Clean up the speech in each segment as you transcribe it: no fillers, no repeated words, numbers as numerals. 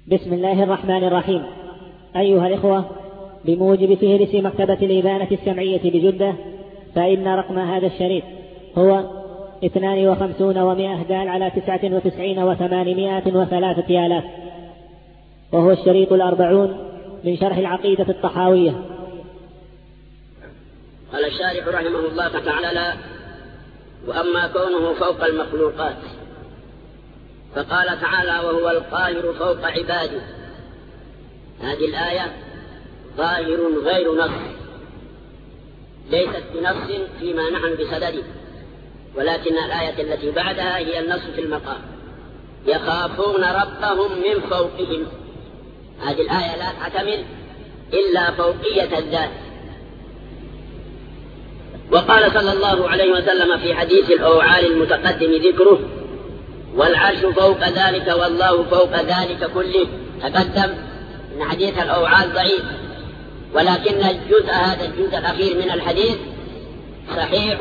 بسم الله الرحمن الرحيم. أيها الإخوة، بموجب فهرس مكتبة الإبانة السمعية بجدة، فإن رقم هذا الشريط هو 52 و100 دال على 99 و803 آلاف، وهو الشريط 40 من شرح العقيدة الطحاوية. قال الشارح رحمه الله تعالى: وأما كونه فوق المخلوقات، فقال تعالى: وهو القاهر فوق عباده. هذه الآية ظاهر غير نص، ليست بنص فيما نحن بصدده، ولكن الآية التي بعدها هي النص في المقام: يخافون ربهم من فوقهم. هذه الآية لا تعتمد إلا فوقية الذات. وقال صلى الله عليه وسلم في حديث الأوعال المتقدم ذكره: والعرش فوق ذلك والله فوق ذلك كله. تقدم أن حديث الأوعال ضعيف، ولكن هذا الجزء الأخير من الحديث صحيح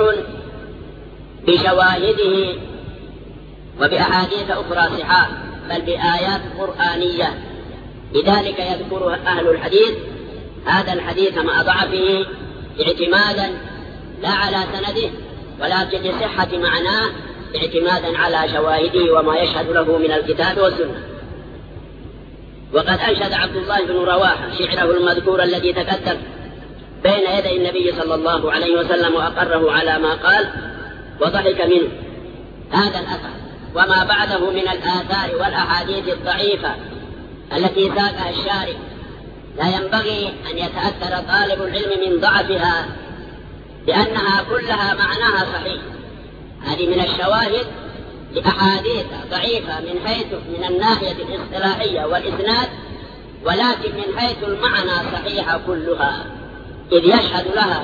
بشواهده وبأحاديث أخرى صحاح، بل بآيات قرآنية. لذلك يذكر أهل الحديث هذا الحديث مع ضعفه اعتمادا لا على سنده، ولكن لصحة معناه اعتمادا على شواهده وما يشهد له من الكتاب والسنة. وقد أنشد عبد الله بن رواحة شعره المذكور الذي تقدم بين يدي النبي صلى الله عليه وسلم، وأقره على ما قال وضحك منه. هذا الأثر وما بعده من الآثار والأحاديث الضعيفة التي ساقها الشارع لا ينبغي أن يتأثر طالب العلم من ضعفها، لأنها كلها معناها صحيح. هذه من الشواهد لأحاديث ضعيفة من الناحية الاصطلاحية والإسناد، ولكن من حيث المعنى صحيحة كلها، إذ يشهد لها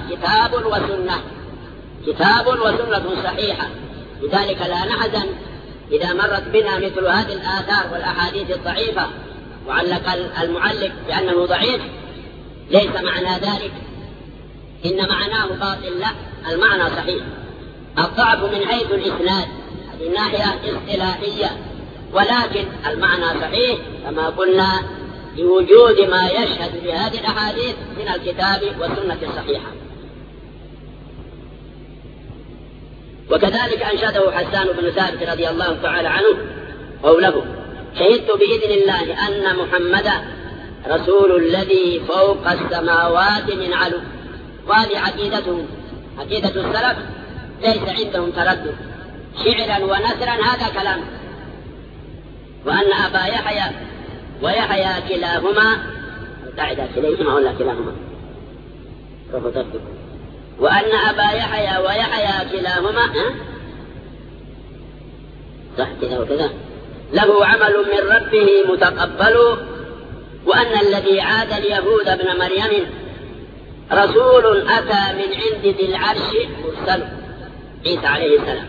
كتاب وسنة صحيحة. لذلك لا نحزن إذا مرت بنا مثل هذه الآثار والأحاديث الضعيفة وعلق المعلق بأنه ضعيف. ليس معنى ذلك إن معناه باطل، لا، المعنى صحيح. الضعف من حيث الإسناد، هذه ناحية اصطلاحية، ولكن المعنى صحيح كما قلنا لوجود ما يشهد بهذه الأحاديث من الكتاب والسنة الصحيحة. وكذلك أنشده حسان بن ثابت رضي الله تعالى عنه قوله: شهدت بإذن الله أن محمدا رسول الذي فوق السماوات من علو. وهذه عقيدتهم، عقيدة السلف، ليس عندهم تردد، شعرا ونثرا هذا كلام. وأن أبا يحيى ويحيى كلاهما قاعدة كليهما ولا كلاهما، وأن أبا يحيى ويحيى كلاهما صح كذا وكذا له عمل من ربه متقبل، وأن الذي عاد اليهود ابن مريم رسول أتى من عند ذي العرش مرسل، عيسى عليه السلام.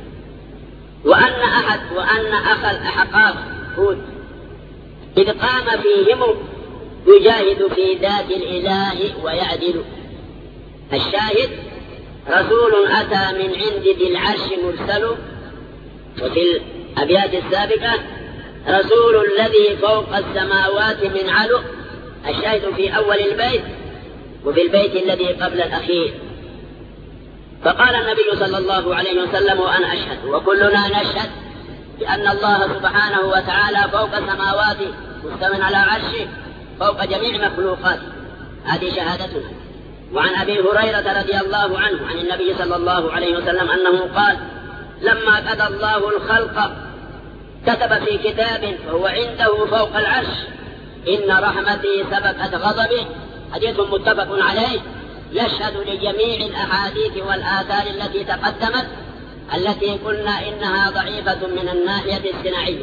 وأن أخا الأحقاف هود إذ قام فيهم يجاهد في ذات الإله ويعدل. الشاهد: رسول أتى من عند ذي العرش مرسل. وفي الأبيات السابقة: رسول الذي فوق السماوات من علو. الشاهد في أول البيت وفي البيت الذي قبل الأخير. فقال النبي صلى الله عليه وسلم: وأنا أشهد وكلنا نشهد بأن الله سبحانه وتعالى فوق السماوات مستوٍ على عرشه فوق جميع مخلوقاته. هذه شهادتنا. وعن أبي هريرة رضي الله عنه عن النبي صلى الله عليه وسلم أنه قال: لما قضى الله الخلق كتب في كتاب فهو عنده فوق العرش: إن رحمتي سبقت غضبي. حديث متفق عليه، يشهد لجميع الأحاديث والآثار التي تقدمت، التي قلنا إنها ضعيفة من الناحية الصناعية.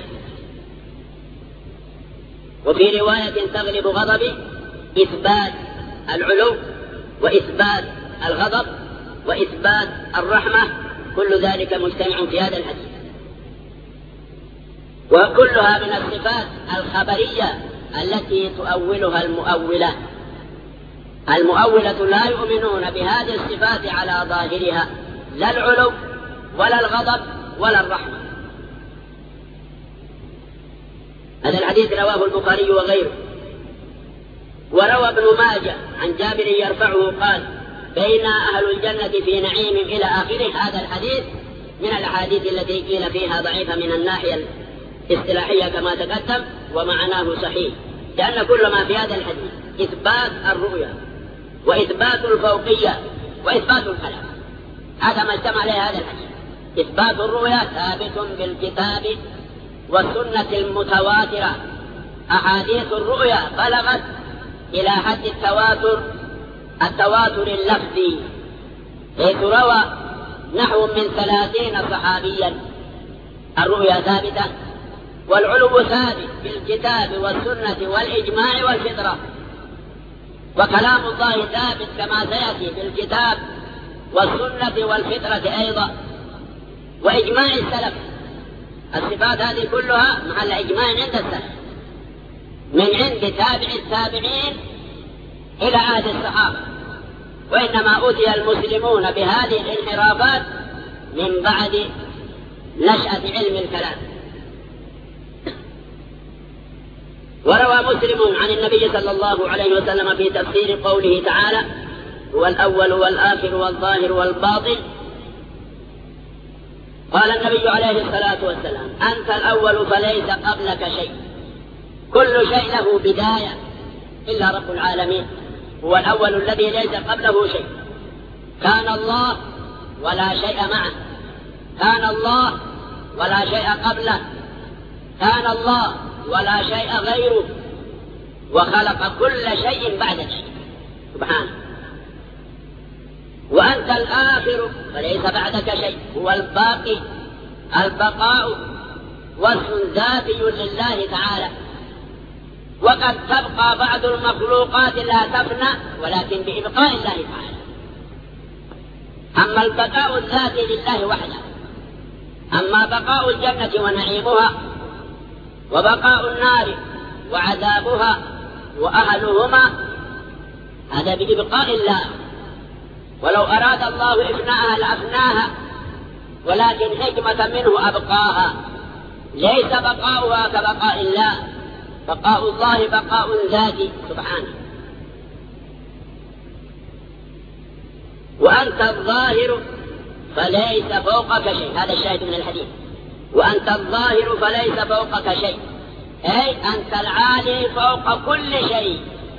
وفي رواية تغلب غضبي إثبات العلو وإثبات الغضب وإثبات الرحمة، كل ذلك مجتمع في هذا الحديث. وكلها من الصفات الخبرية التي تؤولها المؤولة. المؤولة لا يؤمنون بهذه الصفات على ظاهرها، لا العلو ولا الغضب ولا الرحمة. هذا الحديث رواه البخاري وغيره. وروى ابن ماجه عن جابر يرفعه قال: بين أهل الجنة في نعيم إلى آخره. هذا الحديث من الأحاديث التي قيل فيها ضعيفة من الناحية الاصطلاحية كما تقدم، ومعناه صحيح، لأن كل ما في هذا الحديث إثبات الرؤيا وإثبات الفوقية وإثبات الكلام. هذا ما اجتمع عليه هذا الحديث. إثبات الرؤيا ثابت بالكتاب والسنة المتواترة. أحاديث الرؤيا بلغت إلى حد التواتر اللفظي، حيث روى نحو من 30 صحابيا الرؤيا ثابتة، والعلو ثابت بالكتاب والسنة والإجماع والفطرة، وكلام الله ثابت كما سيأتي بالكتاب والسنة والفطرة أيضا، وإجماع السلف. الصفات هذه كلها محل إجماع عند السلف، من عند تابع التابعين إلى عهد الصحابة. وإنما أوتي المسلمون بهذه الانحرافات من بعد نشأة علم الكلام. وروى مسلم عن النبي صلى الله عليه وسلم في تفسير قوله تعالى: هو الأول والآخر والظاهر والباطن. قال النبي عليه الصلاة والسلام: أنت الأول فليس قبلك شيء، كل شيء له بداية إلا رب العالمين. هو الأول الذي ليس قبله شيء، كان الله ولا شيء معه، كان الله ولا شيء قبله، كان الله ولا شيء غيره، وخلق كل شيء بعد شيء سبحانه. وأنت الآخر فليس بعدك شيء، هو الباقي، البقاء واسم ذاتي لله تعالى. وقد تبقى بعض المخلوقات لا تفنى، ولكن بإبقاء الله تعالى. أما البقاء الذاتي لله وحده، أما بقاء الجنة ونعيمها، وبقاء النار وعذابها وأهلهما، هذا بإبقاء الله. ولو أراد الله إفناءها لأفناها، ولكن حكمة منه أبقاها. ليس بقاؤها كبقاء الله، بقاء الله بقاء ذاتي سبحانه. وأنت الظاهر فليس فوقك شيء، هذا الشاهد من الحديث. وأنت الظاهر فليس فوقك شيء، أي أنت العالي فوق كل شيء.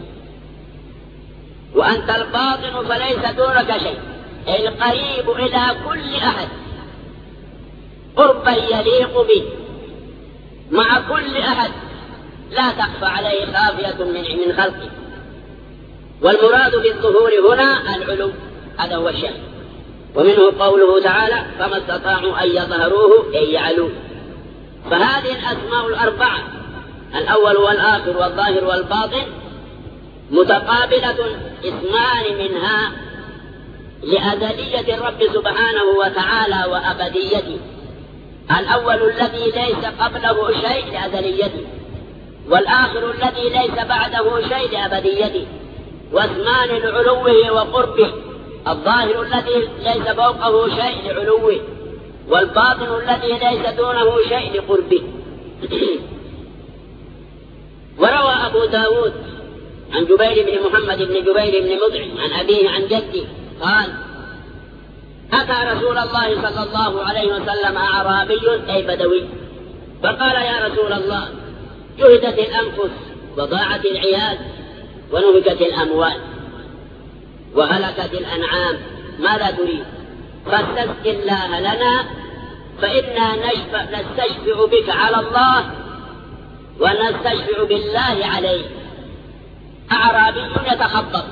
وأنت الباطن فليس دونك شيء، أي القريب إلى كل أحد قربا يليق به مع كل أحد، لا تخفى عليه خافية من خلقه. والمراد بالظهور هنا العلو، هذا هو الشأن. ومنه قوله تعالى: فما استطاعوا أن يظهروه أي يعلوه. فهذه الأسماء الأربعة، الأول والآخر والظاهر والباطن، متقابلة، اسمان منها لأزلية الرب سبحانه وتعالى وأبديته. الأول الذي ليس قبله شيء لأزليته، والآخر الذي ليس بعده شيء لأبديته. واسمان لعلوه وقربه، الظاهر الذي ليس فوقه شيء لعلوه، والباطن الذي ليس دونه شيء لقربه. وروى أبو داود عن جبير بن محمد بن جبير بن مطعم عن أبيه عن جده قال: أتى رسول الله صلى الله عليه وسلم أعرابي أي بدوي، فقال: يا رسول الله، جهدت الأنفس وضاعت العيال ونهكت الأموال وهلكت الأنعام، ماذا تريد؟ فاستسق الله لنا فإنا نستشفع بك على الله ونستشفع بالله عليه. أعرابي يتخبط،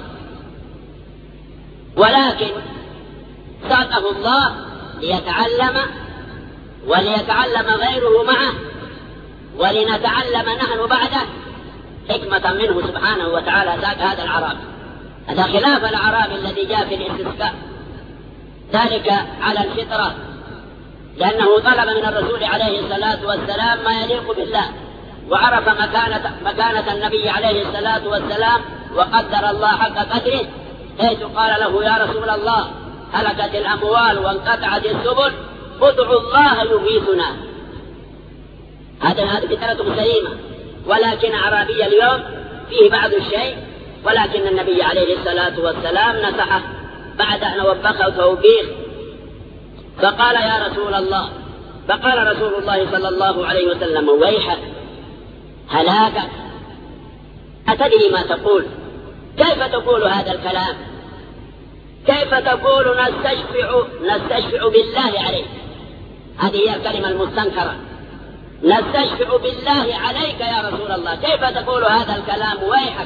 ولكن ساقه الله ليتعلم وليتعلم غيره معه ولنتعلم نحن بعده، حكمة منه سبحانه وتعالى ساق هذا الأعرابي. هذا خلاف الأعرابي الذي جاء في الاستسقاء، ذلك على الفطرة، لأنه طلب من الرسول عليه الصلاة والسلام ما يليق بالله، وعرف مكانة النبي عليه الصلاة والسلام، وقدر الله حق قدره، حيث قال له: يا رسول الله، هلكت الأموال وانقطعت السبل، ادعوا الله يغيثنا. هذه فطرة سليمة، ولكن أعرابي اليوم فيه بعض الشيء، ولكن النبي عليه الصلاة والسلام نصحه بعد أن وبخه توبيخ، فقال يا رسول الله، فقال رسول الله صلى الله عليه وسلم ويحك هلاكك، أتدري ما تقول؟ كيف تقول هذا الكلام؟ كيف تقول نستشفع بالله عليك؟ هذه هي الكلمة المستنكرة، نستشفع بالله عليك يا رسول الله، كيف تقول هذا الكلام؟ ويحك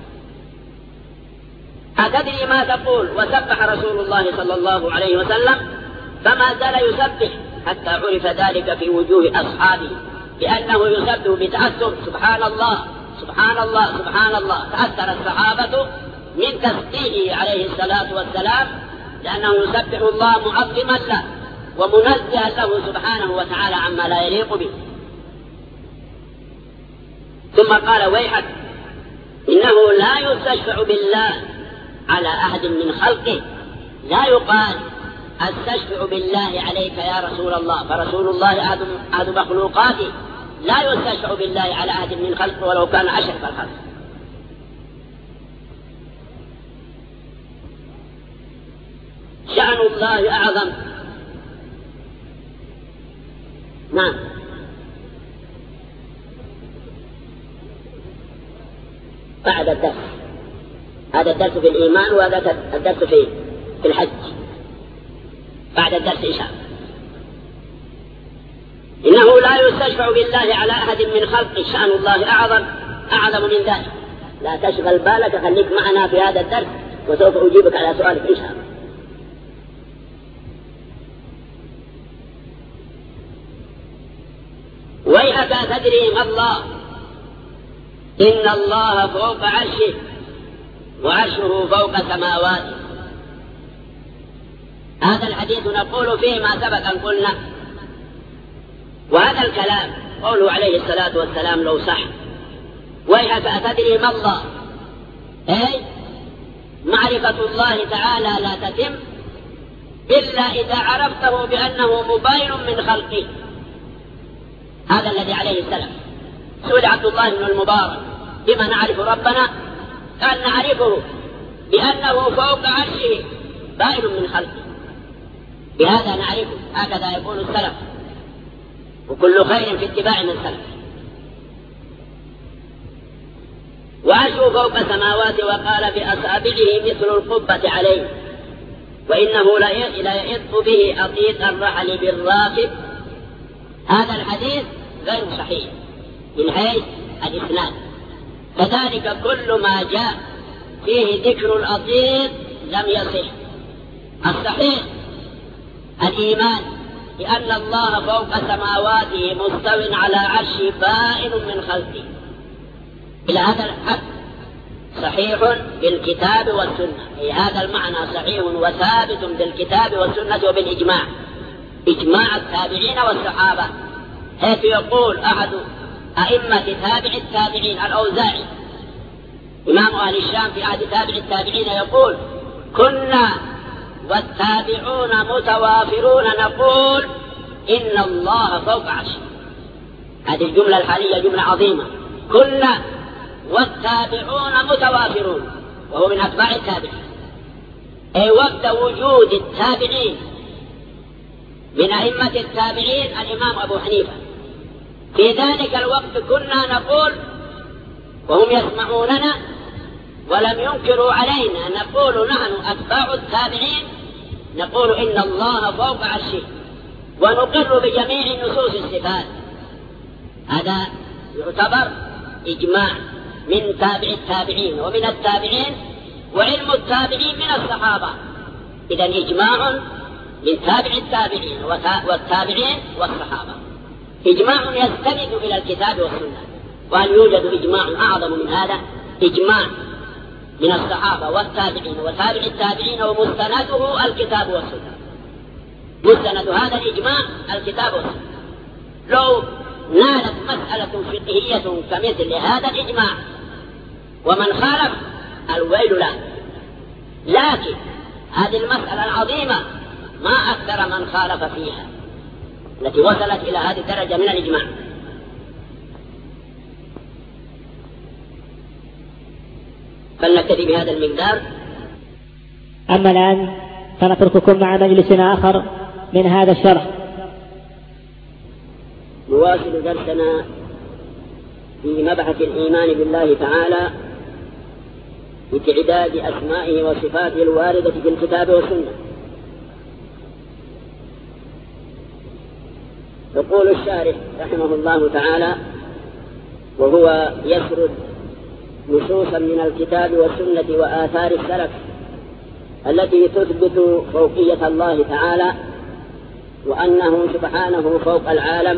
أتدري ما تقول؟ وسبح رسول الله صلى الله عليه وسلم، فما زال يسبح حتى عرف ذلك في وجوه أصحابه بأنه يسبح بتأثر، سبحان الله سبحان الله سبحان الله. تأثر الصحابة من تسبيحه عليه الصلاة والسلام، لأنه يسبح الله معظما له ومنزها له سبحانه وتعالى عما لا يليق به. ثم قال ويحك إنه لا يستشفع بالله على أحد من خلقه، لا يقال استشفع بالله عليك يا رسول الله، فرسول الله أحد مخلوقاته، لا يستشفع بالله على أحد من خلقه ولو كان أشرف الخلق. شأن الله أعظم. نعم. بعد الدرس، هذا الدرس في الإيمان وهذا الدرس في الحج، بعد الدرس إن شاء الله. إنه لا يستشفع بالله على أحد من خلقه، شأن الله أعظم من ذلك. لا تشغل بالك، خليك معنا في هذا الدرس وسوف أجيبك على سؤالك إن شاء الله. ويحك تدري ما الله، إن الله فوق عرشه وعرشه فوق سماواته. هذا الحديث نقول فيه ما سبق أن قلنا، وهذا الكلام قوله عليه الصلاة والسلام لو صح. ويحك أتدري ما الله، أي معرفة الله تعالى لا تتم إلا إذا عرفته بأنه مباين من خلقه. هذا الذي عليه السلام. سئل عبد الله بن المبارك بما نعرف ربنا؟ قال نعرفه بأنه فوق عرشه بائن من خلقه، بهذا نعرفه. هكذا يقول السلف، وكل خير في اتباع من سلف. وعرشه فوق سماواته، وقال بأصابعه مثل القبة عليه، وإنه لا يئط به أطيط الرحل بالراكب. هذا الحديث غير صحيح من حيث الإسناد، كذلك كل ما جاء فيه ذكر الأطيط لم يصح. الصحيح الإيمان بأن الله فوق سماواته مستو على عرشه بائن من خلقه، إلى هذا الحد صحيح بالكتاب والسنة، أي هذا المعنى صحيح وثابت بالكتاب والسنة وبالإجماع، إجماع التابعين والصحابة، حيث يقول أحد أئمة تابع التابعين الأوزاعي إمام أهل الشام في عهد تابع التابعين يقول كنا والتابعون متوافرون نقول إن الله فوق عرشه. هذه الجملة الحالية جملة عظيمة، كنا والتابعون متوافرون، وهو من أتباع التابعين، أي وقت وجود التابعين من أئمة التابعين الإمام أبو حنيفة، في ذلك الوقت كنا نقول وهم يسمعوننا ولم ينكروا علينا، نقول نحن أتباع التابعين نقول إن الله فوق عرشه، ونقر بجميع نصوص الصفات. هذا يعتبر إجماع من تابع التابعين ومن التابعين، وعلم التابعين من الصحابة. إذا إجماع من تابع التابعين والتابعين والصحابة، إجماع يستند إلى الكتاب والسنة. وهل يوجد إجماع أعظم من هذا؟ إجماع من الصحابة والتابعين وتابع التابعين ومستنده الكتاب والسنة. مستند هذا الإجماع الكتاب والسنة. لو نالت مسألة فقهية كمثل هذا الإجماع ومن خالف الويل له، لكن هذه المسألة العظيمة ما أكثر من خالف فيها التي وصلت إلى هذه الدرجة من الإجماع. فلنكتفي بهذا المقدار. أما الآن فنترككم مع مجلس آخر من هذا الشرح. نواصل درسنا في مبحث الإيمان بالله تعالى بتعداد أسمائه وصفاته الواردة في الكتاب والسنة. يقول الشارح رحمه الله تعالى وهو يسرد نصوصا من الكتاب والسنة وآثار السلف التي تثبت فوقية الله تعالى وأنه سبحانه فوق العالم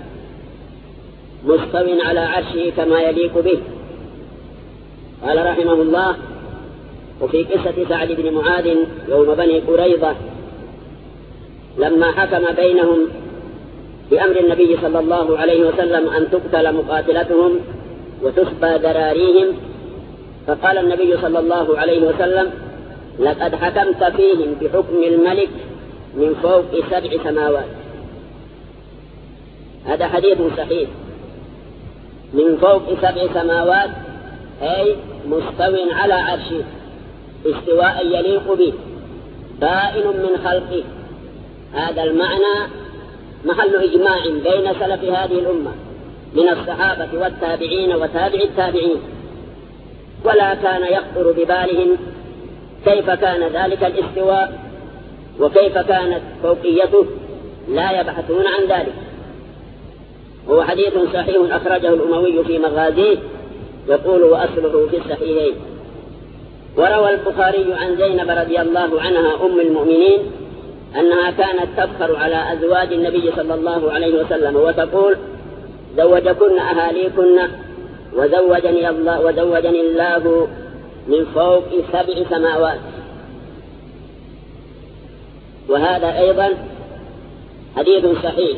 مستو على عرشه كما يليق به. قال رحمه الله: وفي قصة سعد بن معاذ يوم بني قريظة لما حكم بينهم بأمر النبي صلى الله عليه وسلم أن تقتل مقاتلتهم وتسبى ذراريهم، فقال النبي صلى الله عليه وسلم: لقد حكمت فيهم بحكم الملك من فوق 7 سماوات. هذا حديث صحيح. من فوق 7 سماوات أي مستو على عرشه استواء يليق به بائن من خلقه. هذا المعنى محل إجماع بين سلف هذه الأمة من الصحابة والتابعين وتابع التابعين، ولا كان يخطر ببالهم كيف كان ذلك الاستواء وكيف كانت فوقيته، لا يبحثون عن ذلك. هو حديث صحيح أخرجه الأموي في مغازيه، يقول: وأصله في الصحيحين. وروى البخاري عن زينب رضي الله عنها أم المؤمنين أنها كانت تفخر على أزواج النبي صلى الله عليه وسلم وتقول: زوجكن أهاليكن وزوجني الله من فوق 7 سماوات. وهذا أيضا حديث صحيح.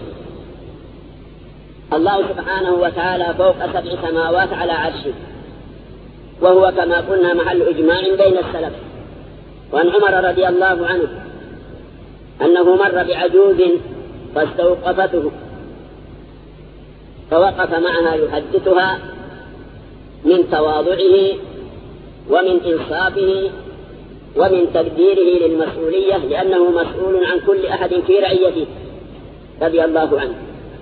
الله سبحانه وتعالى فوق 7 سماوات على عرشه، وهو كما قلنا محل إجماع بين السلف. وعن عمر رضي الله عنه أنه مر بعجوز فاستوقفته فوقف معها يحدثها من تواضعه ومن إنصافه ومن تقديره للمسؤولية، لأنه مسؤول عن كل أحد في رعيته رضي الله عنه.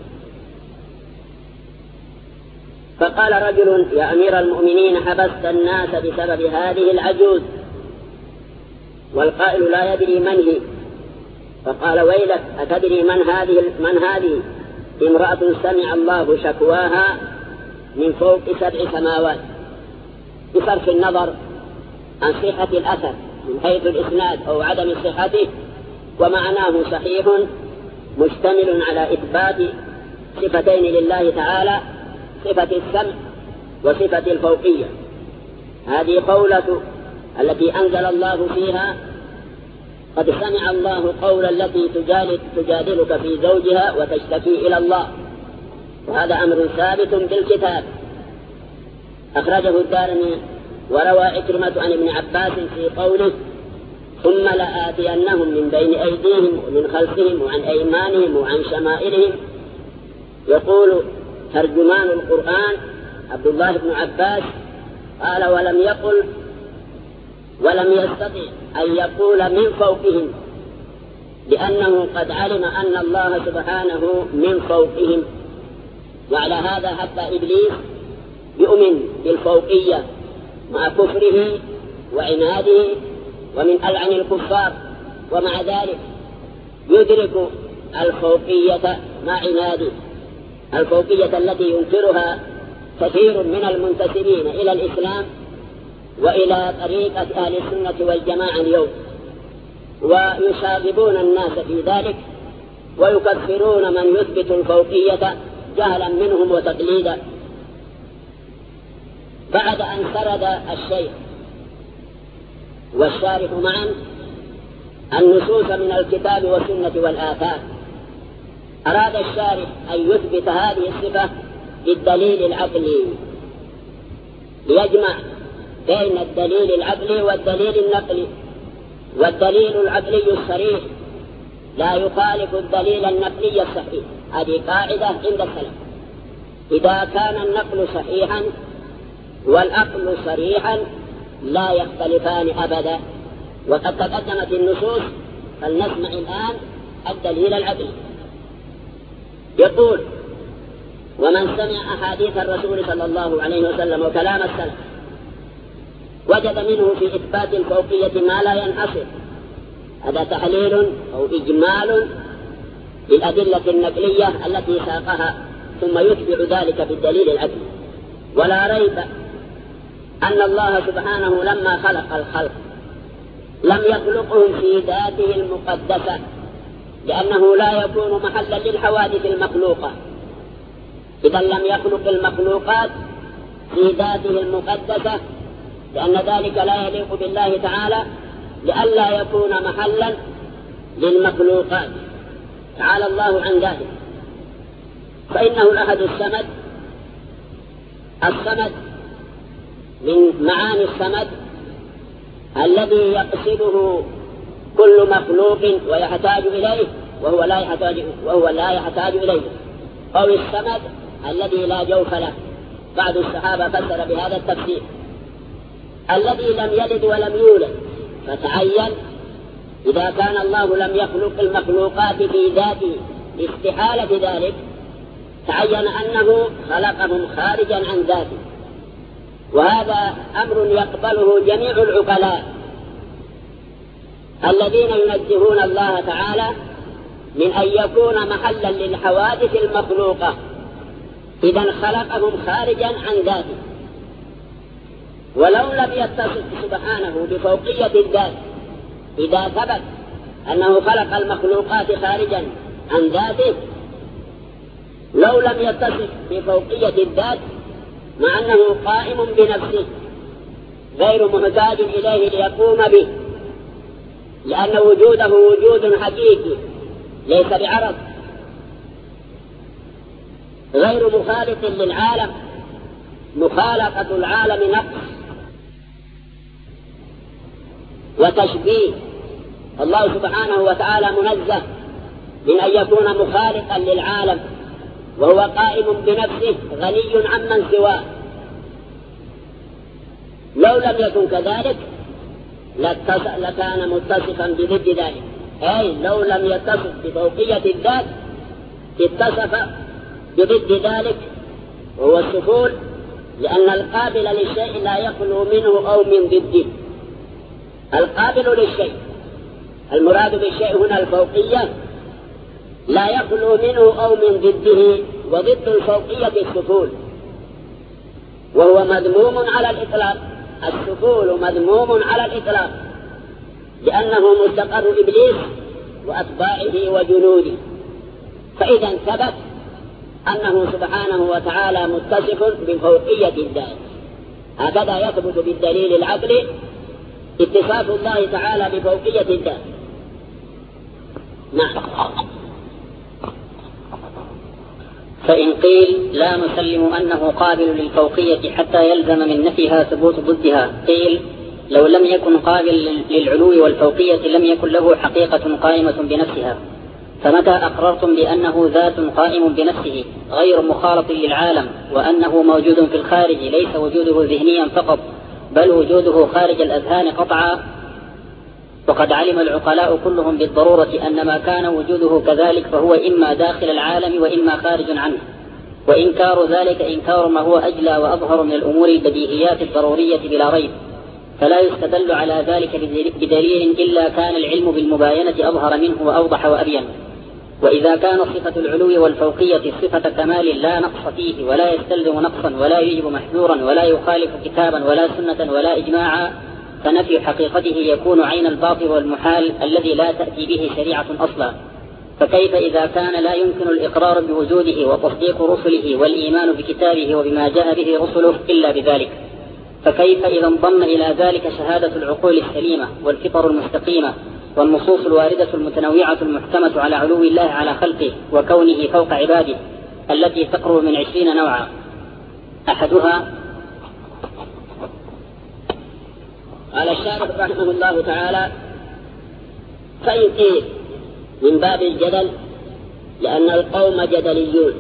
فقال رجل: يا أمير المؤمنين، حبست الناس بسبب هذه العجوز، والقائل لا يدري من هي. فقال: ويلك، أتدري من هذه؟ امرأة سمع الله شكواها من فوق 7 سماوات. بصرف النظر عن صحة الأثر من حيث الإسناد أو عدم صحته، ومعناه صحيح مشتمل على إثبات صفتين لله تعالى: صفة السمع وصفة الفوقية. هذه قولة التي أنزل الله فيها: قد سمع الله قول التي تجادلك في زوجها وتشتكي إلى الله. وهذا أمر ثابت بالكتاب. أخرجه الدارمي. وروى عكرمة عن ابن عباس في قوله: ثم لآتينهم من بين أيديهم ومن خلفهم وعن أيمانهم وعن شمائلهم. يقول ترجمان القرآن عبد الله بن عباس قال: ولم يستطع أن يقول من فوقهم، لأنه قد علم أن الله سبحانه من فوقهم. وعلى هذا حتى إبليس يؤمن بالفوقية مع كفره وعناده ومن ألعن الكفار، ومع ذلك يدرك الفوقية مع عناده، الفوقية التي ينكرها كثير من المنتسبين إلى الإسلام وإلى طريقة أهل السنة والجماعة اليوم، ويشاغبون الناس في ذلك ويكفرون من يثبت الفوقية جهلا منهم وتقليدا. بعد أن سرد الشيخ والشارح معا النصوص من الكتاب والسنة والآثار، أراد الشارح أن يثبت هذه الصفة بالدليل العقلي، ليجمع بين الدليل العقلي والدليل النقلي. والدليل العقلي الصريح لا يخالف الدليل النقلي الصحيح. هذه قاعدة عند السلف: إذا كان النقل صحيحا والعقل صريحا لا يختلفان أبدا. وقد تقدمت النصوص، فلنسمع الآن الدليل العقلي. يقول: ومن سمع أحاديث الرسول صلى الله عليه وسلم وكلام السلف وجد منه في إثبات الفوقية ما لا ينحصر. هذا تحليل أو إجمال للأدلة النقلية التي ساقها، ثم يتبع ذلك بالدليل العقلي. ولا ريب أن الله سبحانه لما خلق الخلق لم يخلقهم في ذاته المقدسة، لأنه لا يكون محلا للحوادث المخلوقة. إذا لم يخلق المخلوقات في ذاته المقدسة، لأن ذلك لا يليق بالله تعالى، لئلا يكون محلا للمخلوقات. تعالى الله عن ذلك. فإنه الأحد الصمد. الصمد من معاني الصمد الذي يقصده كل مخلوق ويحتاج إليه وهو لا يحتاج إليه، أو الصمد الذي لا جوف له. بعض الصحابة فسر بهذا التفسير: الذي لم يلد ولم يولد. فتعين إذا كان الله لم يخلق المخلوقات في ذاته لاستحالة ذلك، تعين أنه خلقهم خارجا عن ذاته. وهذا أمر يقبله جميع العقلاء الذين ينزهون الله تعالى من أن يكون محلا للحوادث المخلوقة. إذا خلقهم خارجا عن ذاته. ولو لم يتصف سبحانه بفوقية الذات، إذا ثبت أنه خلق المخلوقات خارجا عن ذاته، لو لم يتصف بفوقية الذات مع أنه قائم بنفسه غير محتاج إليه ليقوم به، لأن وجوده وجود حقيقي ليس بعرض، غير مخالف للعالم. مخالفة العالم نقص وتشبيه. الله سبحانه وتعالى منزه من أن يكون مخالقا للعالم، وهو قائم بنفسه غني عمن سواه. لو لم يكن كذلك لكان متصفا بضد ذلك، أي لو لم يتصف بفوقية الذات اتصف بضد ذلك، وهو السفول، لأن القابل للشيء لا يخلو منه أو من ضده. القابل للشيء، المراد بالشيء هنا الفوقية، لا يخلو منه أو من ضده، وضد الفوقية السفول، وهو مذموم على الإطلاق. السفول مذموم على الإطلاق، لأنه مستقر إبليس وأتباعه وجنوده. فإذا ثبت أنه سبحانه وتعالى متصف بفوقية الذات. هكذا يثبت بالدليل العقلي اتصاف الله تعالى بفوقية الذات. نعم. فإن قيل لا نسلم أنه قابل للفوقية حتى يلزم من نفيها ثبوت ضدها، قيل لو لم يكن قابل للعلو والفوقية لم يكن له حقيقة قائمة بنفسها. فمتى أقررتم بأنه ذات قائم بنفسه غير مخالط للعالم، وأنه موجود في الخارج ليس وجوده ذهنيا فقط بل وجوده خارج الأذهان قطعا، وقد علم العقلاء كلهم بالضرورة أن ما كان وجوده كذلك فهو إما داخل العالم وإما خارج عنه، وإنكار ذلك إنكار ما هو أجلى وأظهر من الأمور البديهيات الضرورية بلا ريب، فلا يستدل على ذلك بدليل إلا كان العلم بالمباينة أظهر منه وأوضح وأبين. وإذا كان صفة العلو والفوقية صفة كمال لا نقص فيه ولا يستلزم نقصا ولا يجب محذورا ولا يخالف كتابا ولا سنة ولا إجماعا، فنفي حقيقته يكون عين الباطل والمحال الذي لا تأتي به شريعة أصلا. فكيف إذا كان لا يمكن الإقرار بوجوده وتصديق رسله والإيمان بكتابه وبما جاء به رسله إلا بذلك؟ فكيف إذا انضم إلى ذلك شهادة العقول السليمة والفطر المستقيمة والنصوص الواردة المتنوعة المحكمة على علو الله على خلقه وكونه فوق عباده التي تقرب من 20 نوعا؟ أحدها قال الشارح رحمه الله تعالى: فإن قيل من باب الجدل، لأن القوم جدليون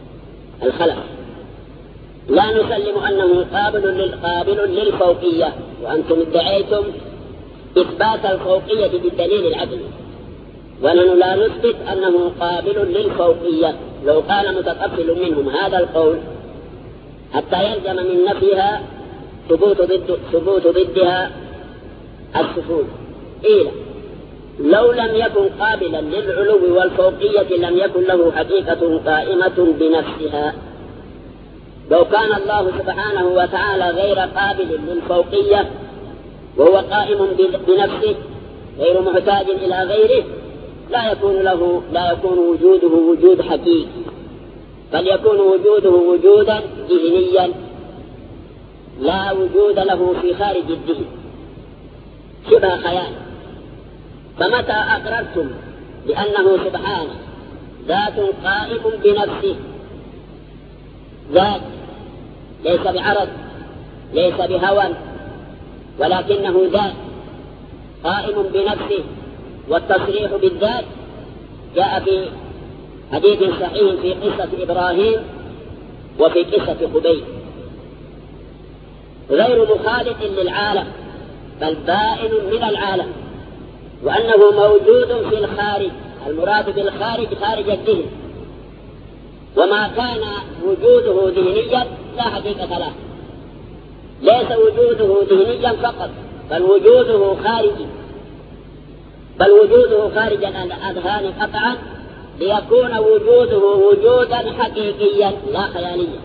الخلق، لا نسلم أنه قابل للفوقية وأنتم ادعيتم إثبات الفوقية بالدليل العقلي، ونحن لا نثبت أنه قابل للفوقية. لو قال متقبل منهم هذا القول حتى يلزم من نفيها ثبوت ضدها السفول، قيل لو لم يكن قابلا للعلو والفوقية لم يكن له حقيقة قائمة بنفسها. لو كان الله سبحانه وتعالى غير قابل للفوقية وهو قائم بنفسه غير محتاج إلى غيره لا يكون وجوده وجود حقيقي، بل يكون وجوده وجودا ذهنيا لا وجود له في خارج الذهن، شبه خيال. فمتى أقررتم بأنه سبحانه ذات قائم بنفسه، ذات ليس بعرض ليس بهوى ولكنه ذات قائم بنفسه، والتصريح بالذات جاء في حديث صحيح في قصة إبراهيم وفي قصة قبيل، غير مخالف للعالم بل بائن من العالم، وأنه موجود في الخارج. المراد بالخارج خارج الذهن، وما كان وجوده ذهنيا لا حقيقة له، ليس وجوده ذهنيا فقط بل وجوده خارج الأذهان قطعا، ليكون وجوده وجودا حقيقيا لا خياليا.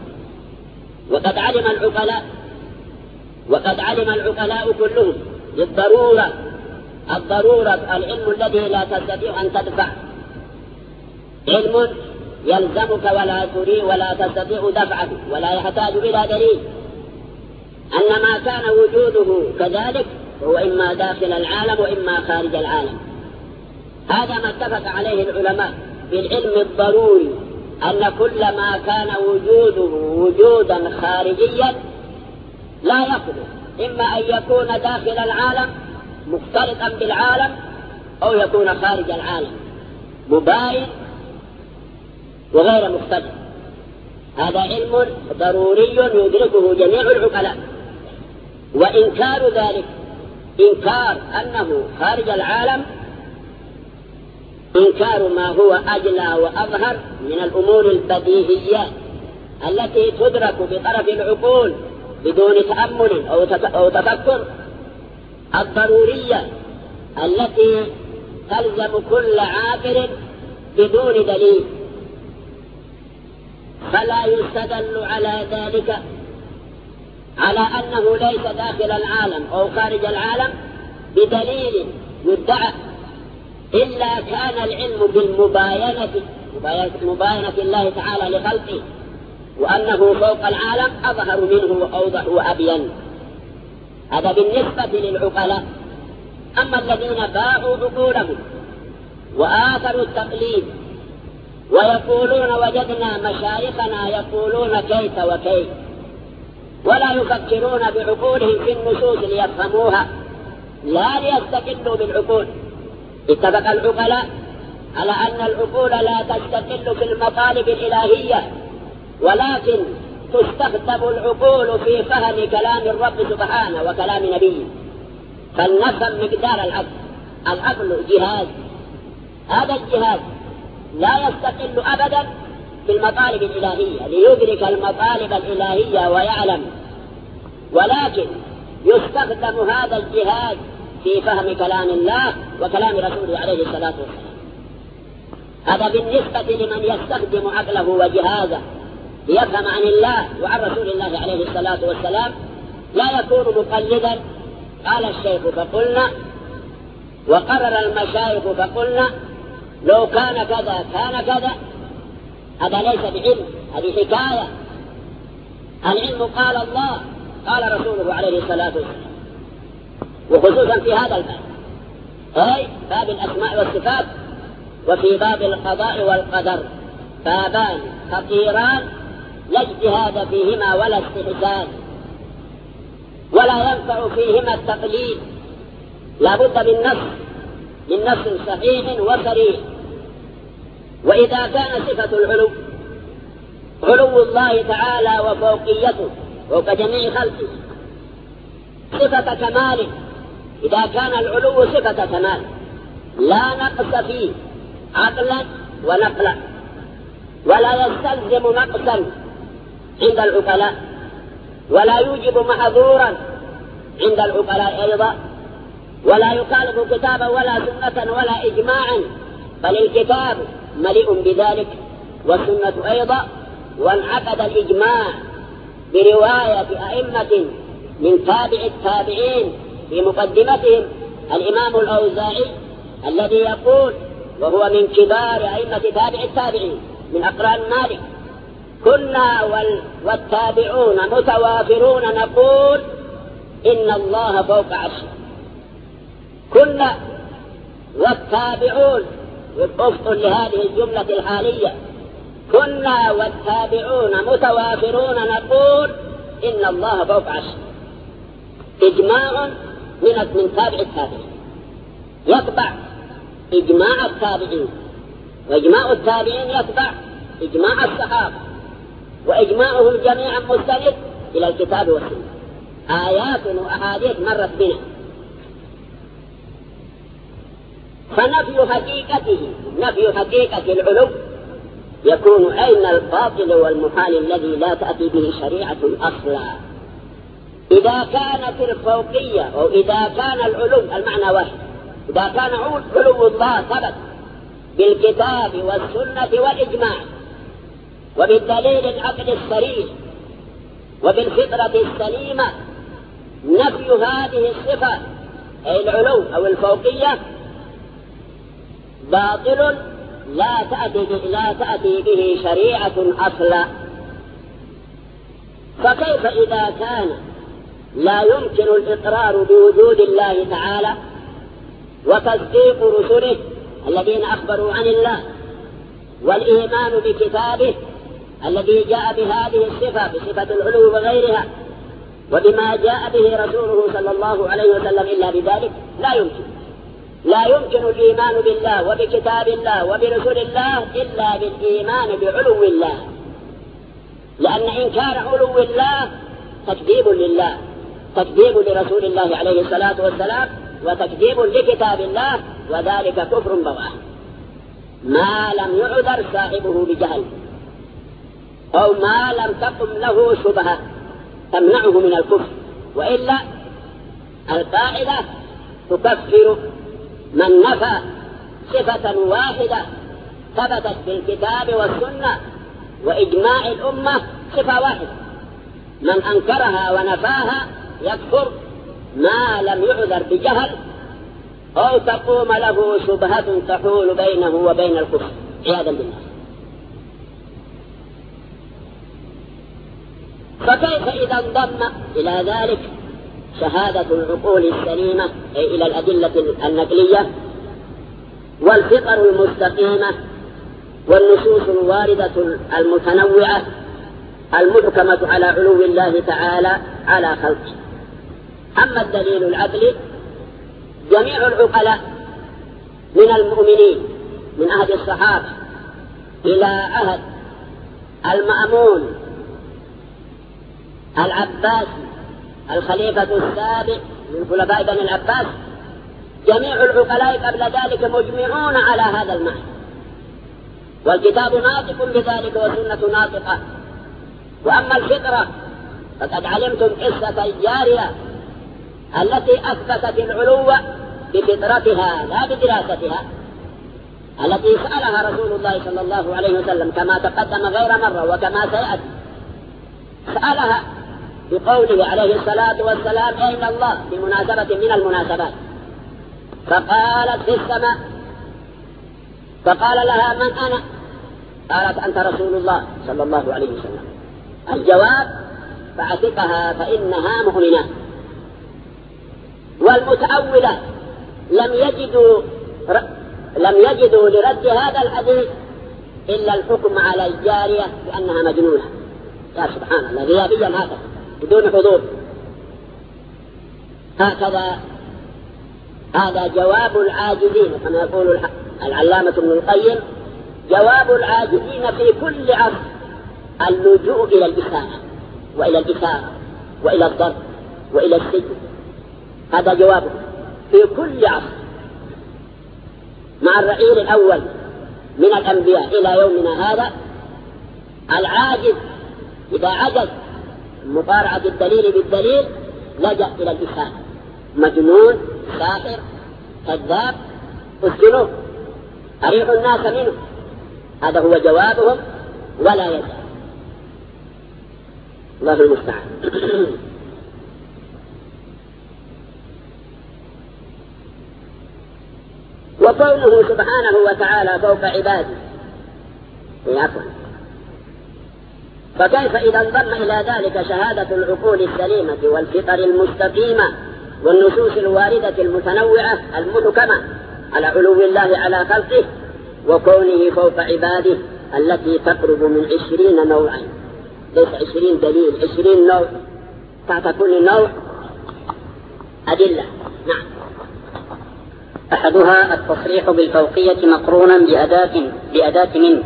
وقد علم العقلاء كلهم بالضرورة العلم الذي لا تستطيع أن تدفع، علم يلزمك ولا تستطيع دفعه ولا يحتاج إلى دليل، أن ما كان وجوده كذلك هو إما داخل العالم وإما خارج العالم. هذا ما اتفق عليه العلماء بالعلم الضروري، أن كل ما كان وجوده وجودا خارجيا لا يخلو، إما أن يكون داخل العالم مختلطا بالعالم أو يكون خارج العالم مباين وغير مختلط. هذا علم ضروري يدركه جميع العقلاء. وإنكار ذلك، إنكار أنه خارج العالم، إنكار ما هو أجلى وأظهر من الأمور البديهية التي تدرك بطرف العقول بدون تأمل أو تفكر، الضرورية التي تلزم كل عاقل بدون دليل. فلا يستدل على ذلك على أنه ليس داخل العالم أو خارج العالم بدليل يدعى، إلا كان العلم بالمباينة الله تعالى لخلقه، وأنه فوق العالم أظهر منه وأوضح وأبين. هذا بالنسبة للعقلاء. أما الذين باعوا عقولهم وآثروا التقليد ويقولون وجدنا مشايخنا يقولون كيف وكيف، ولا يفكرون بعقولهم في النصوص ليفهموها لا ليستقلوا بالعقول. اتفق العقلاء على أن العقول لا تستقل في المطالب الإلهية، ولكن تستخدم العقول في فهم كلام الرب سبحانه وكلام نبيه. فلنفهم مقدار العقل. العقل جهاز، هذا الجهاز لا يستقل أبدا في المطالب الإلهية ليدرك المطالب الإلهية ويعلم، ولكن يستخدم هذا الجهاز في فهم كلام الله وكلام رسوله عليه الصلاة والسلام. هذا بالنسبة لمن يستخدم عقله وجهازه ليفهم عن الله وعن رسول الله عليه الصلاة والسلام، لا يكون مقلدا. قال الشيخ فقلنا، وقرر المشايخ فقلنا، لو كان كذا كان كذا. هذا ليس بعلم، هذه حكاية. العلم قال الله قال رسوله عليه الصلاة والسلام، وخصوصا في هذا الباب، أي باب الأسماء والصفات، وفي باب القضاء والقدر، بابان خطيران لا اجتهاد فيهما ولا استحسان، ولا ينفع فيهما التقليد، لا بد من نص صحيح وصريح. وإذا كان صفة العلو علو الله تعالى وفوقيته فوق جميع خلقه، صفة كمال، إذا كان العلو صفة كمال لا نقص فيه عقلا ونقلا، ولا يستلزم نقصا عند العقلاء، ولا يوجب محظورا عند العقلاء أيضا، ولا يخالف كتابا ولا سنة ولا إجماعا، بل الكتاب مليء بذلك والسنة أيضا. وانعقد الإجماع برواية أئمة من تابع التابعين، في مقدمتهم الإمام الأوزاعي الذي يقول، وهو من كبار أئمة تابع التابعين من أقران مالك: كنا والتابعون متوافرون نقول إن الله فوق عرشه. كنا والتابعون، وفق لهذه الجملة الحالية، كنا والتابعون متوافرون نقول إن الله فوق عرشه. إجماع من تابع التابعين يتبع إجماع التابعين، وإجماع التابعين يتبع إجماع الصحابة، وإجماعهم جميعا مستند إلى الكتاب والسنة، آيات وأحاديث مرت بنا. نفي حقيقة العلو يكون أين الباطل والمحال الذي لا تأتي به شريعة أصلا. إذا كانت الفوقية أو إذا كان العلو المعنى واحد، إذا كان علو الله ثبت بالكتاب والسنة والإجماع وبالدليل العقل الصريح وبالفطرة السليمة، نفي هذه الصفة أي العلو أو الفوقية باطل لا تأتي به شريعة أصلا. فكيف إذا كان لا يمكن الإقرار بوجود الله تعالى وتصديق رسله الذين أخبروا عن الله، والإيمان بكتابه الذي جاء بهذه الصفة بصفة العلو وغيرها، وبما جاء به رسوله صلى الله عليه وسلم إلا بذلك؟ لا يمكن الإيمان بالله وبكتاب الله وبرسول الله إلا بالإيمان بعلو الله، لأن إنكار علو الله تكذيب لله، تكذيب لرسول الله عليه الصلاة والسلام، وتكذيب لكتاب الله، وذلك كفر بواح ما لم يعذر صاحبه بجهل، أو ما لم تقم له شبهة تمنعه من الكفر، وإلا القاعدة تكفر من نفى صفة واحدة ثبتت بالكتاب والسنة وإجماع الأمة، صفة واحدة، من أنكرها ونفاها يكفر ما لم يعذر بجهل أو تقوم له شبهة تحول بينه وبين الكفر عياذا بالله. فكيف إذا انضم إلى ذلك شهادة العقول السليمة أي إلى الأدلة النقلية والفطر المستقيمة والنصوص الواردة المتنوعة المحكمة على علو الله تعالى على خلقه. أما الدليل العقلي، جميع العقلاء من المؤمنين من عهد الصحابة إلى عهد المأمون العباسي الخليفة السابق من خلفاء بني العباس، جميع العقلاء قبل ذلك مجمعون على هذا المعنى، والكتاب ناطق بذلك والسنة ناطقة. وأما الفطرة فقد علمتم قصة الجارية التي أثبتت العلو بفطرتها لا بدراستها، التي سألها رسول الله صلى الله عليه وسلم كما تقدم غير مرة وكما سيأتي، سألها بقوله عليه الصلاة والسلام: أين الله؟ بمناسبة من المناسبات، فقالت: في السماء. فقال لها: من أنا؟ قالت: أنت رسول الله صلى الله عليه وسلم. الجواب: فعتقها فإنها مؤمنة. والمتأولة لم يجدوا لرد هذا الحديث إلا الحكم على الجارية بأنها مجنونة. يا سبحان الله، غيابيا هذا بدون حضور. هذا جواب العاجزين كما يقول العلامة ابن القيم: جواب العاجزين في كل عصر اللجوء إلى الإساءة وإلى الإثارة وإلى الضرب وإلى السجن هذا جوابه في كل عصر مع الرعيل الأول من الأنبياء إلى يومنا هذا. العاجز إذا عجز مقارعة الدليل بالدليل لجأ إلى الإسهام، مجنون، ساحر، كذاب، اسجنوه، أريحوا الناس منه. هذا هو جوابهم ولا يزال. الله المستعان. وكونه سبحانه وتعالى فوق عباده فكيف إذا انضم إلى ذلك شهادة العقول السليمة والفطر المستقيمة والنصوص الواردة المتنوعة المحكمة على علو الله على خلقه وكونه فوق عباده التي تقرب من 20 نوعا، ليس 20 دليل، 20 نوع، تحت كل نوع أدلة. نعم. أحدها التصريح بالفوقية مقرونا بأداة من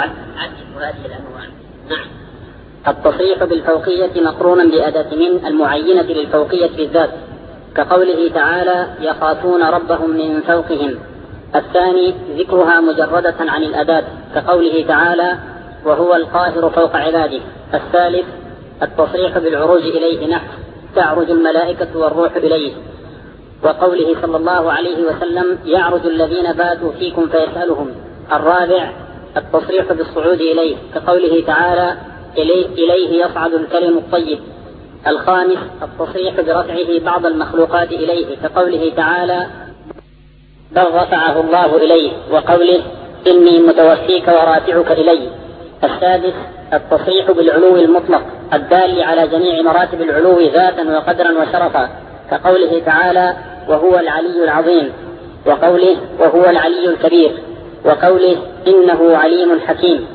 نعم. التصريح بالفوقية مقرونا بأداة من المعينة للفوقية بالذات، كقوله تعالى يخافون ربهم من فوقهم. الثاني ذكرها مجردة عن الأداة، كقوله تعالى وهو القاهر فوق عباده. الثالث التصريح بالعروج إليه، نحو تعرج الملائكة والروح إليه، وقوله صلى الله عليه وسلم يعرج الذين باتوا فيكم فيسألهم. الرابع التصريح بالصعود إليه، كقوله تعالى إليه يصعد الكلم الطيب. الخامس التصريح برفعه بعض المخلوقات إليه، كقوله تعالى بل رفعه الله إليه، وقوله إني متوفيك ورافعك إلي. السادس التصريح بالعلو المطلق الدال على جميع مراتب العلو ذاتا وقدرا وشرفا، كقوله تعالى وهو العلي العظيم، وقوله وهو العلي الكبير، وقوله إنه عليم حكيم.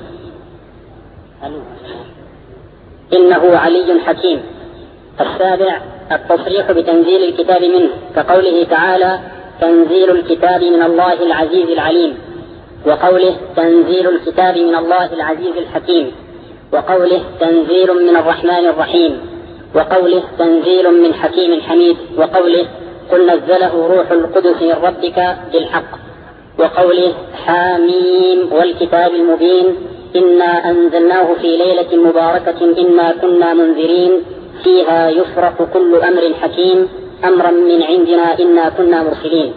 السابع التصريح بتنزيل الكتاب منه، كقوله تعالى تنزيل الكتاب من الله العزيز العليم، وقوله تنزيل الكتاب من الله العزيز الحكيم، وقوله تنزيل من الرحمن الرحيم، وقوله تنزيل من حكيم حميد، وقوله قل نزله روح القدس من ربك بالحق، وقوله حاميم والكتاب المبين إنا أنزلناه في ليلة مباركة إنا كنا منذرين فيها يفرق كل أمر حكيم أمرا من عندنا إنا كنا مرسلين.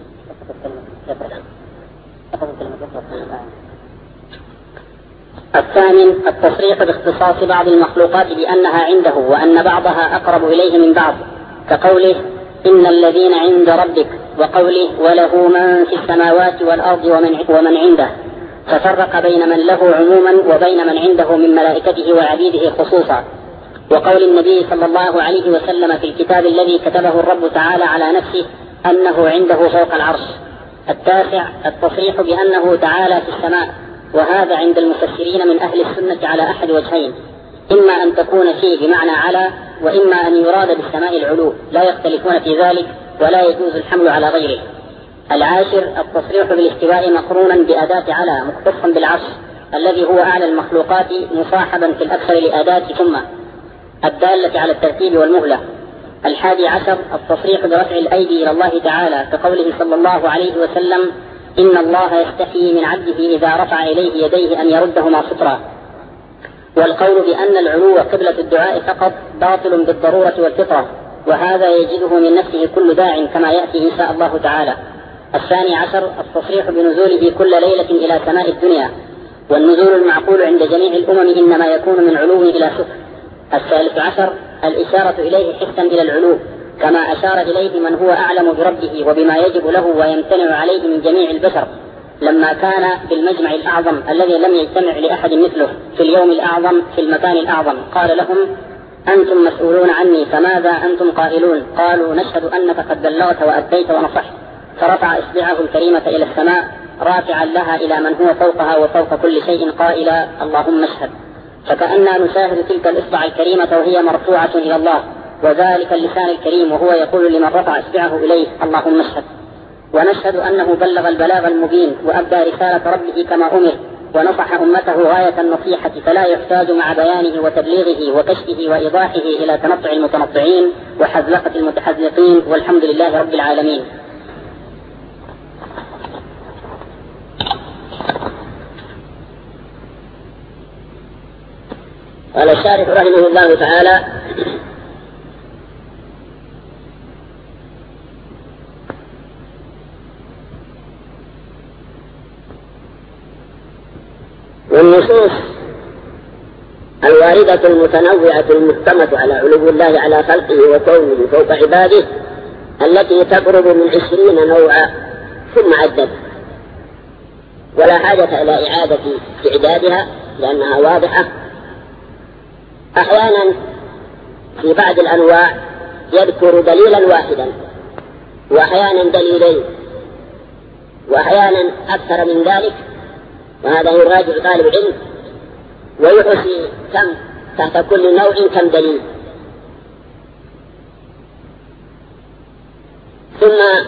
الثامن التصريح باختصاص بعض المخلوقات بأنها عنده وأن بعضها أقرب إليه من بعض، كقوله إن الذين عند ربك، وقوله وله من في السماوات والأرض ومن عنده، ففرق بين من له عموما وبين من عنده من ملائكته وعبيده خصوصا. وقول النبي صلى الله عليه وسلم في الكتاب الذي كتبه الرب تعالى على نفسه أنه عنده فوق العرش. التاسع التصريح بأنه تعالى في السماء، وهذا عند المفسرين من أهل السنة على أحد وجهين، إما أن تكون فيه بمعنى على، وإما أن يراد بالسماء العلو، لا يختلفون في ذلك ولا يجوز الحمل على غيره. العاشر التصريح بالاستواء مقرونا بأداة على مختصا بالعرش الذي هو أعلى المخلوقات مصاحبا في الأكثر لأداة ثم الدالة على الترتيب والمهلة. الحادي عشر التصريح برفع الأيدي إلى الله تعالى، كقوله صلى الله عليه وسلم إن الله يستحيي من عبده إذا رفع إليه يديه أن يردهما سطرا. والقول بأن العلو قبلة الدعاء فقط باطل بالضرورة والفطرة، وهذا يجده من نفسه كل داع كما يأتي إن شاء الله تعالى. الثاني عشر التصريح بنزوله كل ليلة إلى سماء الدنيا، والنزول المعقول عند جميع الأمم إنما يكون من علو إلى سفل. الثالث عشر الإشارة إليه حسا إلى العلو، كما أشار إليه من هو أعلم بربه وبما يجب له ويمتنع عليه من جميع البشر، لما كان بالمجمع الأعظم الذي لم يجتمع لأحد مثله في اليوم الأعظم في المكان الأعظم، قال لهم أنتم مسؤولون عني فماذا أنتم قائلون؟ قالوا نشهد أنك قد بلغت وأديت ونصحت. فرفع إصبعه الكريمة إلى السماء رافعا لها إلى من هو فوقها وفوق كل شيء قائلا اللهم اشهد. فكأننا نشاهد تلك الإصبع الكريمة وهي مرفوعة إلى الله، وذلك اللسان الكريم وهو يقول لمن رفع إصبعه إليه اللهم اشهد. ونشهد أنه بلغ البلاغ المبين وأدى رسالة ربه كما أمر، ونصح أمته غاية النصيحة، فلا يحتاج مع بيانه وتبليغه وكشفه وإيضاحه إلى تنطع المتنطعين وحزلقة المتحزلقين، والحمد لله رب العالمين. قال الشارح رحمه الله تعالى: والنصوص الواردة المتنوعة المحكمة على علو الله على خلقه وكونه فوق عباده التي تقرب من 20 نوعا ثم عدد، ولا حاجة إلى إعادة إعدادها لأنها واضحة. أحيانا في بعض الأنواع يذكر دليلا واحدا، وأحيانا دليلين، وأحيانا أكثر من ذلك، وهذا يراجع طالب العلم ويحصي كم تحت كل نوع كم دليل. ثم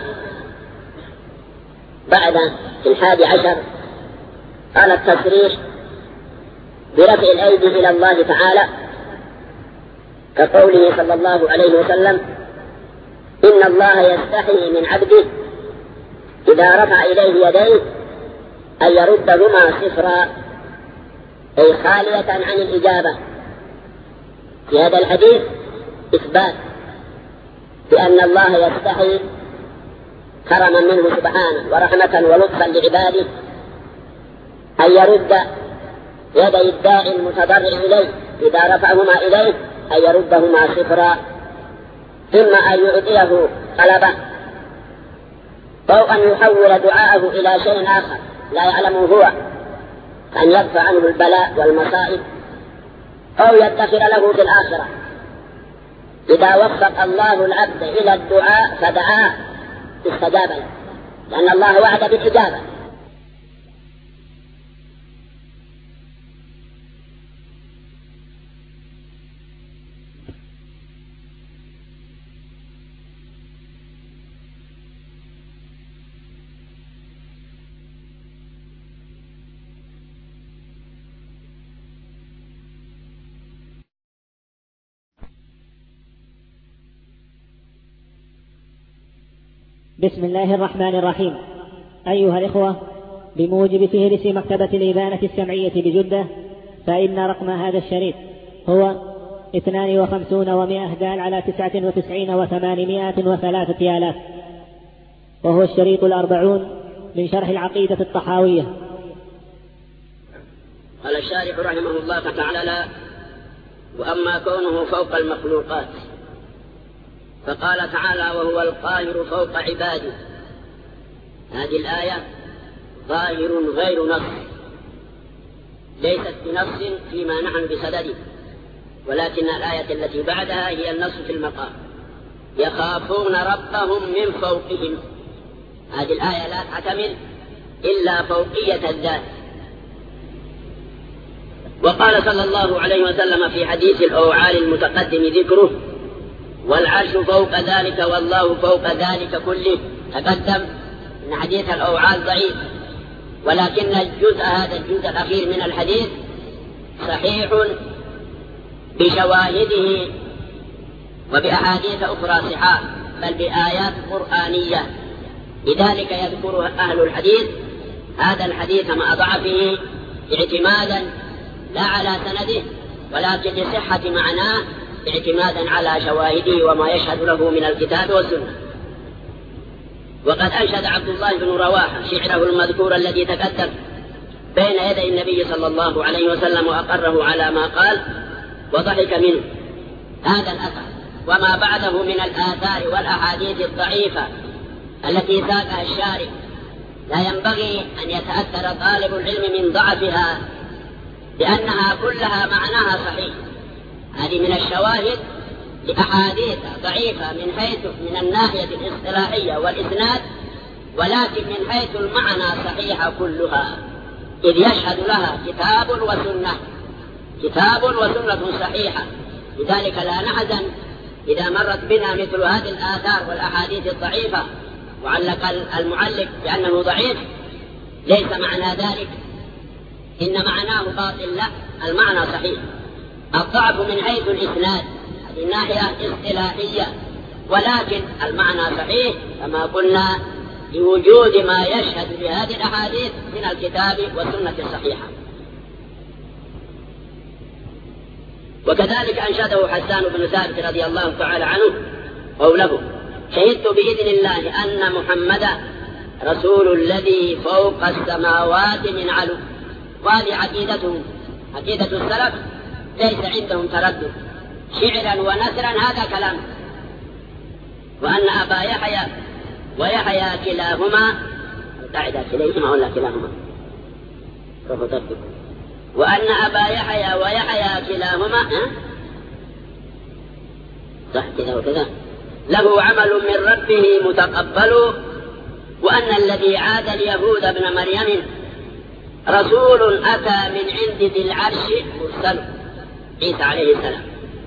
بعد 11 قال التصريح برفع الأيدي إلى الله تعالى، كقوله صلى الله عليه وسلم: إن الله يستحي من عبده إذا رفع إليه يديه أن يردهما صفرا، أي خالية عن الإجابة. في هذا الحديث إثبات بأن الله يستحي كرما منه سبحانه ورحمة ولطفا لعباده أن يرد يدي الداعي المتضرع إليه إذا رفعهما إليه أن يردهما صفرا، إما أن يعطيه طلبه أو أن يحول دعاءه إلى شيء آخر لا يعلمه هو، أن يدفع عنه البلاء والمصائب، أو يدخر له في الآخرة. إذا وفق الله العبد إلى الدعاء فدعاه استجاب له، لأن الله وعد بالإجابة. بسم الله الرحمن الرحيم. أيها الإخوة، بموجب فهرس مكتبة الإبانة السمعية بجدة، فإن رقم هذا الشريط هو 52 و100 دال على 99 و803 آلاف، وهو الشريط 40 من شرح العقيدة الطحاوية. قال الشارح رحمه الله تعالى: وأما كونه فوق المخلوقات، فقال تعالى: وهو القاهر فوق عباده. هذه الآية ظاهر غير نص، ليست بنص فيما نحن بصدده، ولكن الآية التي بعدها هي النص في المقام: يخافون ربهم من فوقهم. هذه الآية لا تعتمد إلا فوقية الذات. وقال صلى الله عليه وسلم في حديث الأوعال المتقدم ذكره: والعرش فوق ذلك والله فوق ذلك كله. تقدم أن حديث الأوعال ضعيف، ولكن هذا الجزء الأخير من الحديث صحيح بشواهده وبأحاديث أخرى صحاح، بل بآيات قرآنية. لذلك يذكر أهل الحديث هذا الحديث مع ضعفه اعتمادا لا على سنده، ولكن لصحة معناه اعتمادا على شواهده وما يشهد له من الكتاب والسنة. وقد أنشد عبد الله بن رواحة شعره المذكور الذي تقدم بين يدي النبي صلى الله عليه وسلم، وأقره على ما قال وضحك منه. هذا الأثر وما بعده من الآثار والأحاديث الضعيفة التي ساقها الشارع لا ينبغي أن يتأثر طالب العلم من ضعفها، لأنها كلها معناها صحيح. هذه من الشواهد لأحاديث ضعيفة من الناحية الاصطلاحية والإسناد، ولكن من حيث المعنى صحيحة كلها، إذ يشهد لها كتاب وسنة صحيحة. لذلك لا نحزن إذا مرت بنا مثل هذه الآثار والأحاديث الضعيفة وعلق المعلق بأنه ضعيف. ليس معنى ذلك إن معناه باطل، لا، المعنى صحيح. الضعف من حيث الإسناد، هذه الناحية اصطلاحية، ولكن المعنى صحيح كما قلنا لوجود ما يشهد بهذه الأحاديث من الكتاب والسنة الصحيحة. وكذلك أنشده حسان بن ثابت رضي الله تعالى عنه قوله: شهدت بإذن الله أن محمدا رسول الذي فوق السماوات من علو. وهذه عقيدته، عقيدة السلف، ليس عندهم تردد، شعرا ونثرا هذا كلام. وأن أبا يحيى ويحيى كلاهما، قاعدة كليهما ولا كلاهما، وأن أبا يحيى ويحيى كلاهما صح كذا وكذا له عمل من ربه متقبل. وأن الذي عاد اليهود ابن مريم رسول أتى من عند ذي العرش مرسل، عيسى عليه السلام.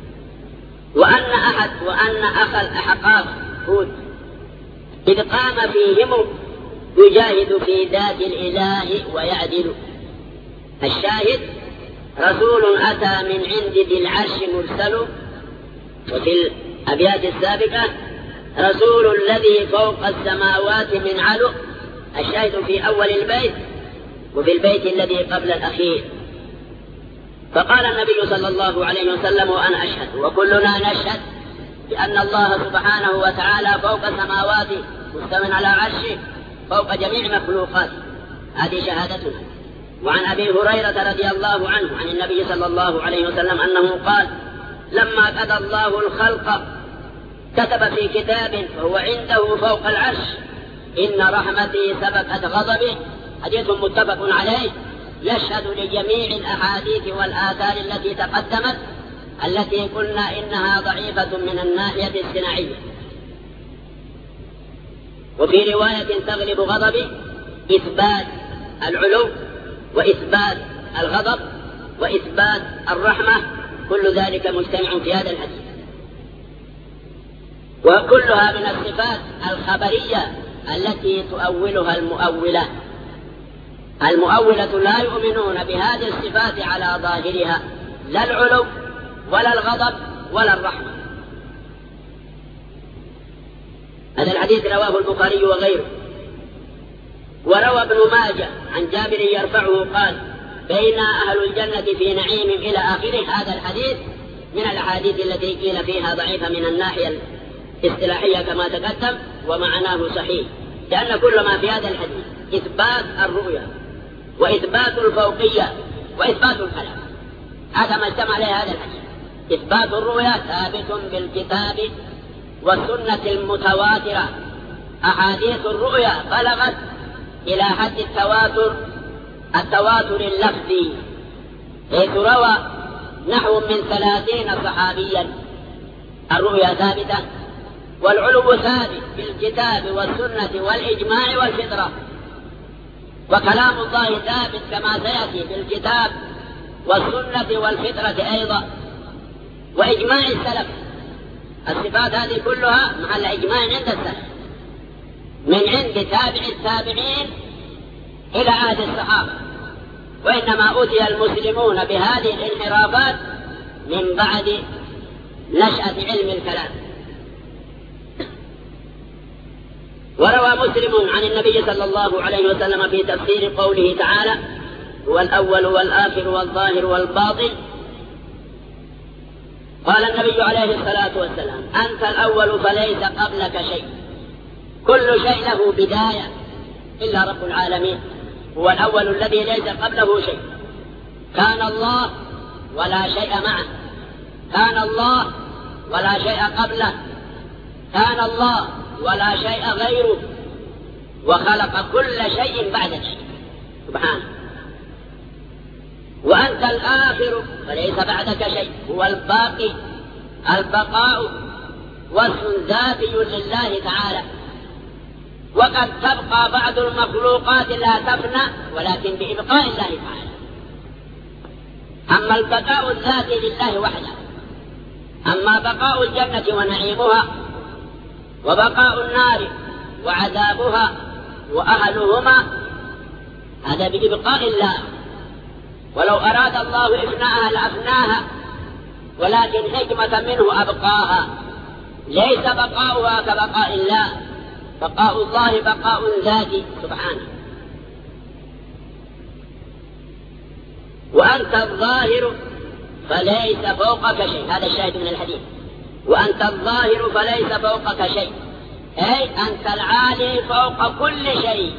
وأن أخا الأحقاف هود إذ قام فيهم يجاهد في ذات الإله ويعدل. الشاهد: رسول أتى من عند ذي العرش مرسل. وفي الأبيات السابقة: رسول الذي فوق السماوات من علو. الشاهد في أول البيت وفي البيت الذي قبل الأخير. فقال النبي صلى الله عليه وسلم: وأنا أشهد وكلنا نشهد بأن الله سبحانه وتعالى فوق سماواته مستوٍ على عرشه فوق جميع مخلوقاته. هذه شهادتنا. وعن أبي هريرة رضي الله عنه عن النبي صلى الله عليه وسلم أنه قال: لما قضى الله الخلق كتب في كتاب فهو عنده فوق العرش: إن رحمتي سبقت غضبي. حديث متفق عليه، يشهد لجميع الأحاديث والآثار التي تقدمت، التي قلنا إنها ضعيفة من الناحية الصناعية. وفي رواية تغلب غضبي إثبات العلو وإثبات الغضب وإثبات الرحمة، كل ذلك مجتمع في هذا الحديث. وكلها من الصفات الخبرية التي تؤولها المؤولة. المؤولة لا يؤمنون بهذه الصفات على ظاهرها، لا العلو ولا الغضب ولا الرحمة. هذا الحديث رواه البخاري وغيره. وروى ابن ماجه عن جابر يرفعه قال: بين أهل الجنة في نعيم إلى آخره. هذا الحديث من الأحاديث التي قيل فيها ضعيفة من الناحية الاصطلاحية كما تقدم، ومعناه صحيح، لأن كل ما في هذا الحديث إثبات الرؤية وإثبات الفوقية وإثبات الكلام. هذا ما اجتمع عليه هذا الحديث. إثبات الرؤية ثابت بالكتاب والسنة المتواترة. أحاديث الرؤية بلغت إلى حد التواتر اللفظي، حيث روى نحو من 30 صحابيا. الرؤيا ثابتة، والعلو ثابت بالكتاب والسنة والإجماع والفطرة. وكلام الله ثابت كما سيأتي بالكتاب والسنة والفطرة أيضا، وإجماع السلف. الصفات هذه كلها محل إجماع عند السلف، من عند تابع التابعين إلى عهد الصحابة. وإنما أتي المسلمون بهذه الانحرافات من بعد نشأة علم الكلام. وروى مسلم عن النبي صلى الله عليه وسلم في تفسير قوله تعالى: هو الأول والآخر والظاهر والباطن. قال النبي عليه الصلاة والسلام: أنت الأول فليس قبلك شيء، كل شيء له بداية إلا رب العالمين. هو الأول الذي ليس قبله شيء. كان الله ولا شيء معه، كان الله ولا شيء قبله، كان الله ولا شيء غيره، وخلق كل شيء بعد شيء سبحانه. وأنت الآخر فليس بعدك شيء، هو الباقي، البقاء واسم ذاتي لله تعالى. وقد تبقى بعض المخلوقات لا تفنى، ولكن بإبقاء الله تعالى. أما البقاء الذاتي لله وحده. أما بقاء الجنة ونعيمها، وبقاء النار وعذابها وأهلهما، هذا بإبقاء الله. ولو أراد الله إفناءها لأفناها، ولكن حكمة منه أبقاها، ليس بقاؤها كبقاء الله، بقاء الله بقاء ذاتي سبحانه. وأنت الظاهر فليس فوقك شيء، هذا الشاهد من الحديث، وأنت الظاهر فليس فوقك شيء، أي أنت العالي فوق كل شيء،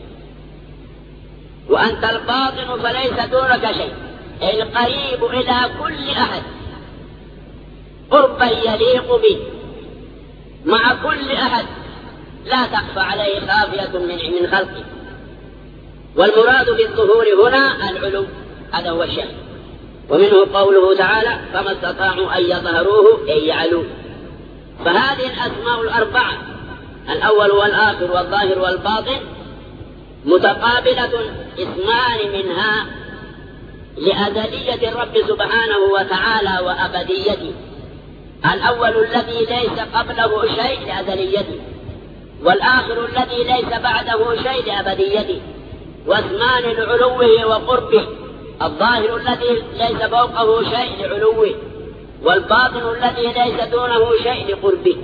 وأنت الباطن فليس دونك شيء، أي القريب إلى كل أحد قربا يليق به مع كل أحد، لا تخفى عليه خافية من خلقه. والمراد بالظهور هنا العلو، هذا هو الشأن. ومنه قوله تعالى فما استطاعوا أن يظهروه أي يعلوه. فهذه الأسماء الأربعة، الأول والآخر والظاهر والباطن، متقابلة، اسمان منها لأزلية الرب سبحانه وتعالى وأبديته. الأول الذي ليس قبله شيء لأزليته، والآخر الذي ليس بعده شيء لأبديته، واسمان لعلوه وقربه، الظاهر الذي ليس فوقه شيء لعلوه، والباطن الذي ليس دونه شيء لقربه.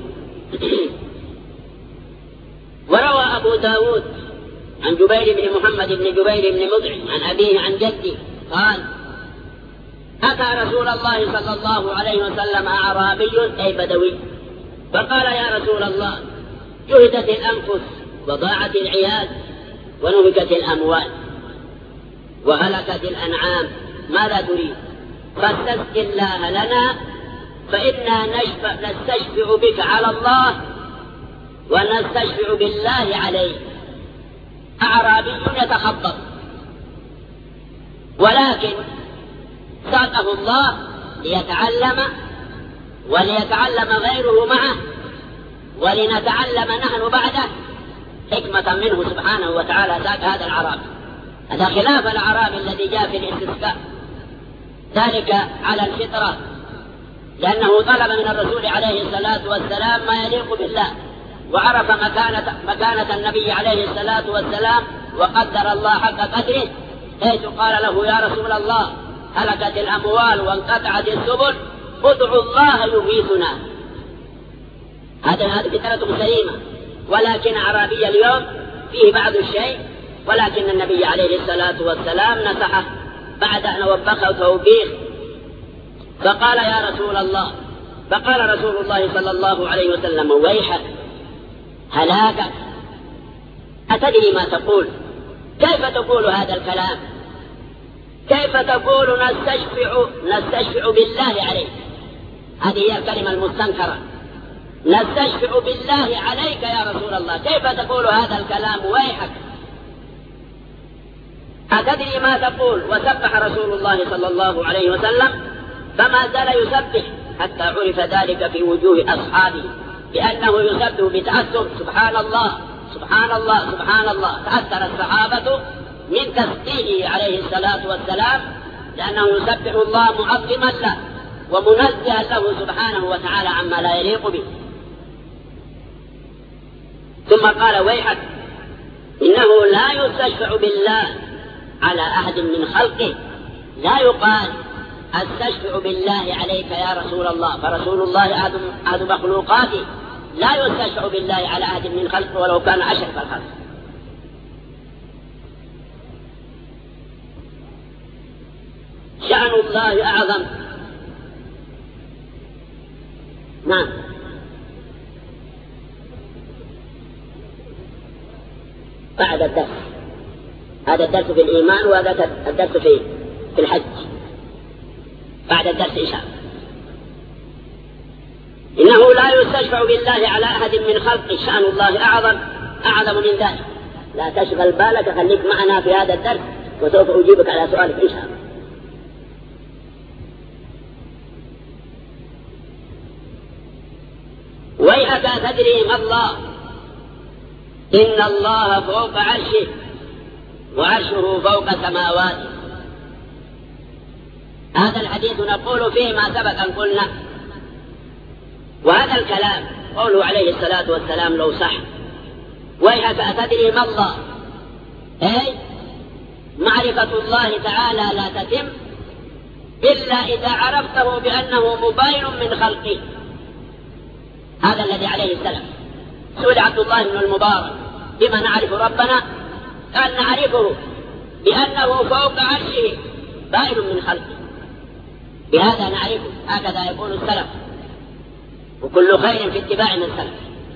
وروى أبو داود عن جبير بن محمد بن جبير بن مطعم عن أبيه عن جده قال أتى رسول الله صلى الله عليه وسلم أعرابي أي بدوي، فقال يا رسول الله جهدت الأنفس وضاعت العيال ونهكت الأموال وهلكت الأنعام، ماذا تريد؟ فاستسق الله لنا فإنا نستشفع بك على الله ونستشفع بالله عليه. أعرابي يتخبط، ولكن ساقه الله ليتعلم وليتعلم غيره معه ولنتعلم نحن بعده حكمة منه سبحانه وتعالى. ساق هذا الأعرابي، هذا خلاف الأعرابي الذي جاء في الاستسقاء، ذلك على الفطرة، لأنه طلب من الرسول عليه الصلاة والسلام ما يليق بالله، وعرف مكانة النبي عليه الصلاة والسلام، وقدر الله حق قدره، حيث قال له يا رسول الله هلكت الأموال وانقطعت السبل، ادعوا الله يغيثنا. هذه فكرة سليمة، ولكن أعرابي اليوم فيه بعض الشيء، ولكن النبي عليه الصلاة والسلام نصحه بعد أن وبخه توبيخ، فقال يا رسول الله، فقال رسول الله صلى الله عليه وسلم ويحك هلاكك، أتدري ما تقول؟ كيف تقول هذا الكلام؟ كيف تقول نستشفع بالله عليك؟ هذه هي الكلمة المستنكرة، نستشفع بالله عليك يا رسول الله، كيف تقول هذا الكلام؟ ويحك أتدري ما تقول؟ وسبح رسول الله صلى الله عليه وسلم، فما زال يسبح حتى عرف ذلك في وجوه أصحابه بأنه يسبح بتأثر، سبحان الله سبحان الله سبحان الله. تأثر الصحابة من تسبيحه عليه الصلاة والسلام، لأنه يسبح الله معظما له ومنزها له سبحانه وتعالى عما لا يليق به. ثم قال ويحك إنه لا يستشفع بالله على أحد من خلقه، لا يقال استشفع بالله عليك يا رسول الله، فرسول الله أحد مخلوقاته، لا يستشفع بالله على أحد من خلقه ولو كان أشرف الخلق. شأن الله أعظم. نعم. بعد الدرس، هذا الدرس في الإيمان وهذا الدرس في الحج، بعد الدرس إن شاء الله. إنه لا يستشفع بالله على أحد من خلقه، شأن الله أعظم من ذلك. لا تشغل بالك، خليك معنا في هذا الدرس وسوف أجيبك على سؤالك إن شاء الله. ويحك تدري ما الله، إن الله فوق عرشه وعرشه فوق سماواته. هذا الحديث نقول فيه ما سبق أن قلنا، وهذا الكلام قوله عليه الصلاة والسلام لو صح، ويحك أتدري ما الله، أي معرفة الله تعالى لا تتم إلا إذا عرفته بأنه مباين من خلقه. هذا الذي عليه السلام. سئل عبد الله بن المبارك بما نعرف ربنا؟ قال نعرفه بأنه فوق عرشه بائن من خلقه، بهذا نعرفه. هكذا يقول السلف، وكل خير في اتباع من سلف.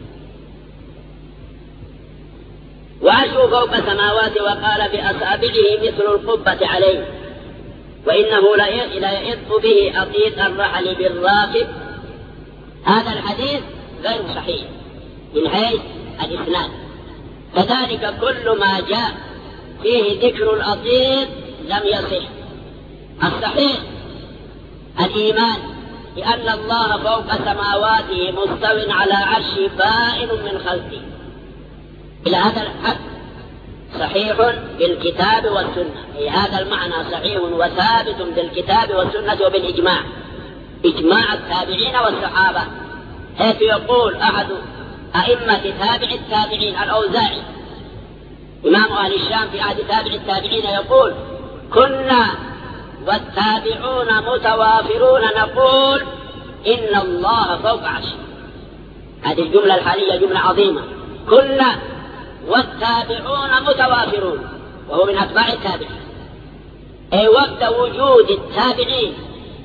وعرشه فوق السماوات وقال بأصابعه مثل القبة عليه، وإنه لا يئط به أطيق الرحل بالراكب. هذا الحديث غير صحيح من حيث الإسناد. كذلك كل ما جاء فيه ذكر الأطيق لم يصح. الصحيح الإيمان بأن الله فوق سماواته مستو على عرشه بائن من خلقه. إلى هذا الحد صحيح بالكتاب والسنة، أي هذا المعنى صحيح وثابت بالكتاب والسنة وبالإجماع، إجماع التابعين والصحابة. حيث يقول أحد أئمة تابع التابعين الأوزاعي إمام أهل الشام في عهد تابع التابعين يقول: كنا والتابعون متوافرون نقول إن الله فوق عرشه. هذه الجملة الحالية جملة عظيمة. كنا والتابعون متوافرون، وهو من أتباع التابعين، أي وقت وجود التابعين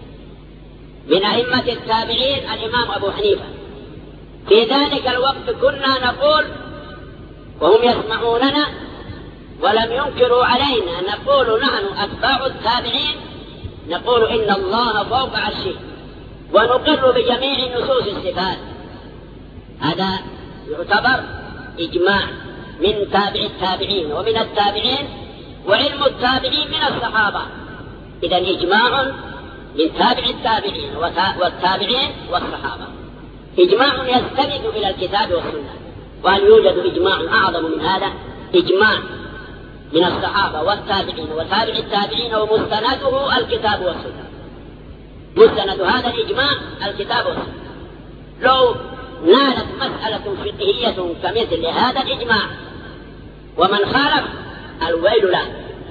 من أئمة التابعين الإمام أبو حنيفة. في ذلك الوقت كنا نقول وهم يسمعوننا ولم ينكروا علينا، نقول نحن أتباع التابعين نقول إن الله فوق عرشه، ونقر بجميع نصوص الصفات. هذا يعتبر إجماع من تابع التابعين ومن التابعين، وعلم التابعين من الصحابة. إذن إجماع من تابع التابعين والتابعين والصحابة، إجماع يستند إلى الكتاب والسنة. وهل يوجد إجماع أعظم من هذا؟ إجماع من الصحابة والتابعين وتابع التابعين ومستنده الكتاب والسنة. مستند هذا الإجماع الكتاب والسنة. لو نالت مسألة فقهية كمثل هذا الإجماع ومن خالف الويل له،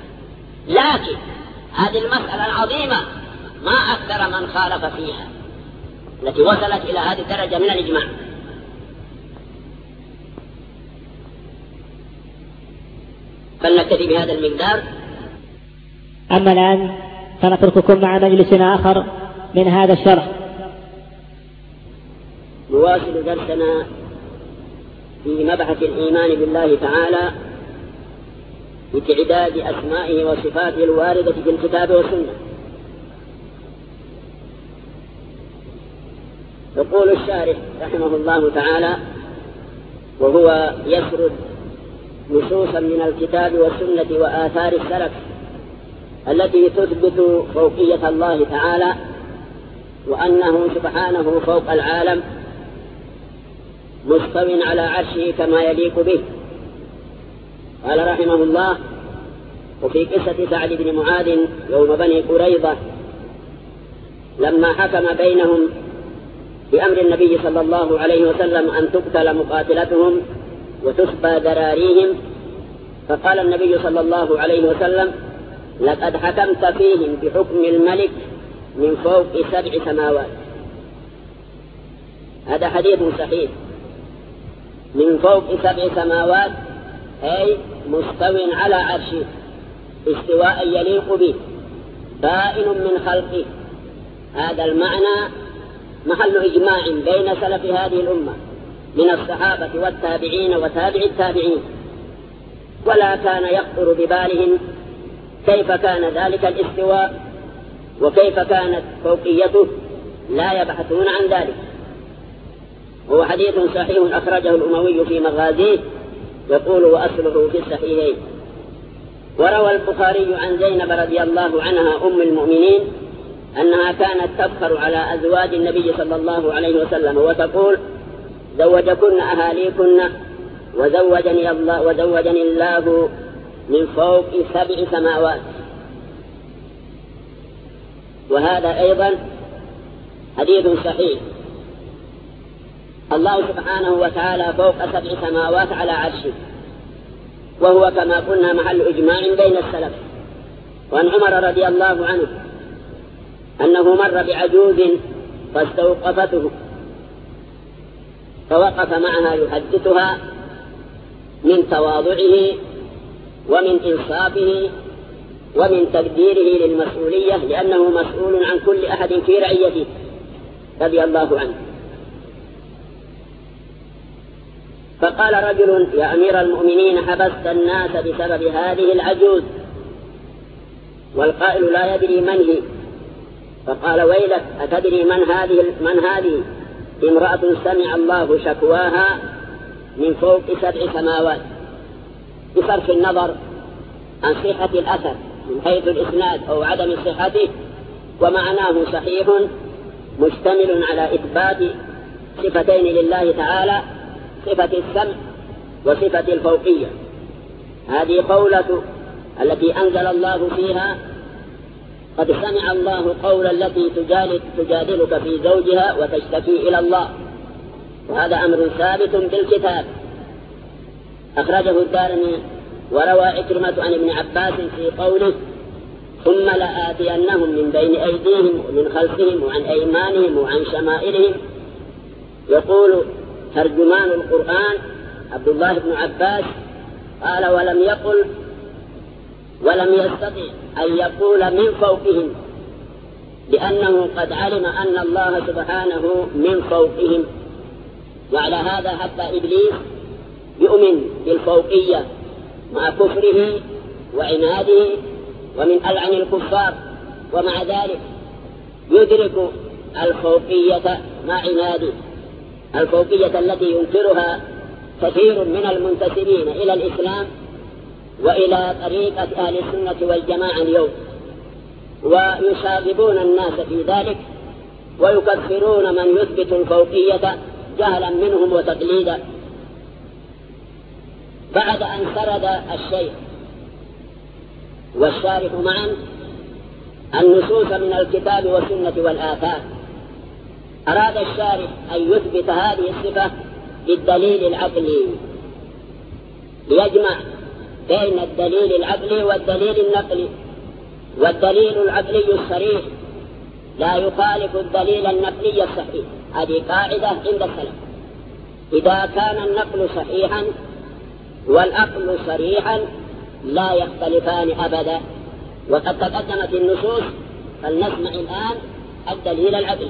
لكن هذه المسألة العظيمة ما أكثر من خالف فيها التي وصلت إلى هذه الدرجة من الإجماع. فلنكتفي بهذا المقدار. أما الآن فنترككم مع مجلس آخر من هذا الشرح. نواصل درسنا في مبحث الإيمان بالله تعالى بتعداد أسمائه وصفاته الواردة في الكتاب والسنة. يقول الشارح رحمه الله تعالى وهو يسرد نصوصا من الكتاب والسنة وآثار السلف التي تثبت فوقية الله تعالى وأنه سبحانه فوق العالم مستو على عرشه كما يليق به. قال رحمه الله: وفي قصة سعد بن معاذ يوم بني قريظة لما حكم بينهم بأمر النبي صلى الله عليه وسلم أن تقتل مقاتلتهم وتسبى ذراريهم، فقال النبي صلى الله عليه وسلم: لقد حكمت فيهم بحكم الملك من فوق 7 سماوات. هذا حديث صحيح. من فوق 7 سماوات أي مستو على عرشه استواء يليق به، بائن من خلقه. هذا المعنى محل إجماع بين سلف هذه الأمة من الصحابة والتابعين وتابع التابعين، ولا كان يخطر ببالهم كيف كان ذلك الاستواء وكيف كانت فوقيته، لا يبحثون عن ذلك. هو حديث صحيح أخرجه الأموي في مغازيه، يقول: وأصله في الصحيحين. وروى البخاري عن زينب رضي الله عنها أم المؤمنين أنها كانت تفخر على أزواج النبي صلى الله عليه وسلم وتقول: زوجكن أهاليكن وزوجني الله من فوق 7 سماوات. وهذا أيضا حديث صحيح. الله سبحانه وتعالى فوق 7 سماوات على عرشه، وهو كما قلنا محل إجماع بين السلف وعن عمر رضي الله عنه أنه مر بعجوز فاستوقفته فوقف معها يحدثها من تواضعه ومن إنصافه ومن تقديره للمسؤولية، لأنه مسؤول عن كل أحد في رعيته رضي الله عنه. فقال رجل: يا أمير المؤمنين، حبست الناس بسبب هذه العجوز، والقائل لا يدري من هي. فقال: ويلك، أتدري من هذه؟ امرأة سمع الله شكواها من فوق 7 سماوات، بصرف النظر عن صحة الأثر من حيث الإسناد أو عدم صحته، ومعناه صحيح مشتمل على إثبات صفتين لله تعالى: صفة السمع وصفة الفوقية. هذه قولة التي أنزل الله فيها: قد سمع الله قول التي تجادلك في زوجها وتشتكي إلى الله. وهذا أمر ثابت بالكتاب، أخرجه الدارمي. وروى عكرمة عن ابن عباس في قوله: ثم لآتينهم من بين أيديهم ومن خلفهم وعن أيمانهم وعن شمائلهم. يقول ترجمان القرآن عبد الله بن عباس قال: ولم يستطع أن يقول من فوقهم، لأنه قد علم أن الله سبحانه من فوقهم. وعلى هذا حتى إبليس يؤمن بالفوقية مع كفره وعناده ومن ألعن الكفار، ومع ذلك يدرك الفوقية مع عناده، الفوقية التي ينكرها كثير من المنتسبين إلى الإسلام وإلى طريقة أهل السنة والجماعة اليوم، ويشاغبون الناس في ذلك ويكفرون من يثبت الفوقية جهلا منهم وتقليدا. بعد أن سرد الشيخ والشارح معا النصوص من الكتاب والسنة والآثار، أراد الشارح أن يثبت هذه الصفة بالدليل العقلي، ليجمع بين الدليل العقلي والدليل النقلي. والدليل العقلي الصريح لا يخالف الدليل النقلي الصحيح، هذه قاعدة عند السلف. إذا كان النقل صحيحا والعقل صريحا لا يختلفان أبدا. وقد تقدمت النصوص، فلنسمع الآن الدليل العقلي.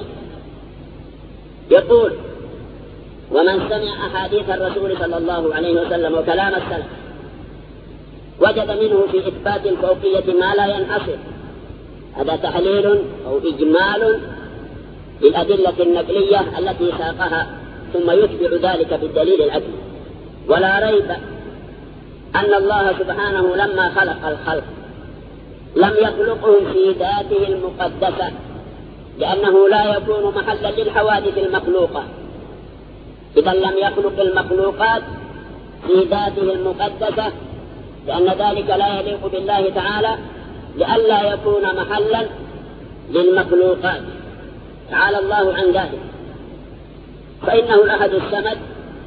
يقول: ومن سمع أحاديث الرسول صلى الله عليه وسلم وكلام السلف وجد منه في إثبات الفوقية ما لا ينحصر. هذا تحليل أو إجمال للأدلة النقلية التي ساقها، ثم يتبع ذلك بالدليل العقلي. ولا ريب أن الله سبحانه لما خلق الخلق لم يخلقهم في ذاته المقدسة، لأنه لا يكون محلا للحوادث المخلوقة. إذا لم يخلق المخلوقات في ذاته المقدسة، لأن ذلك لا يليق بالله تعالى، لئلا يكون محلا للمخلوقات، تعالى الله عن ذلك. فإنه الأحد الصمد.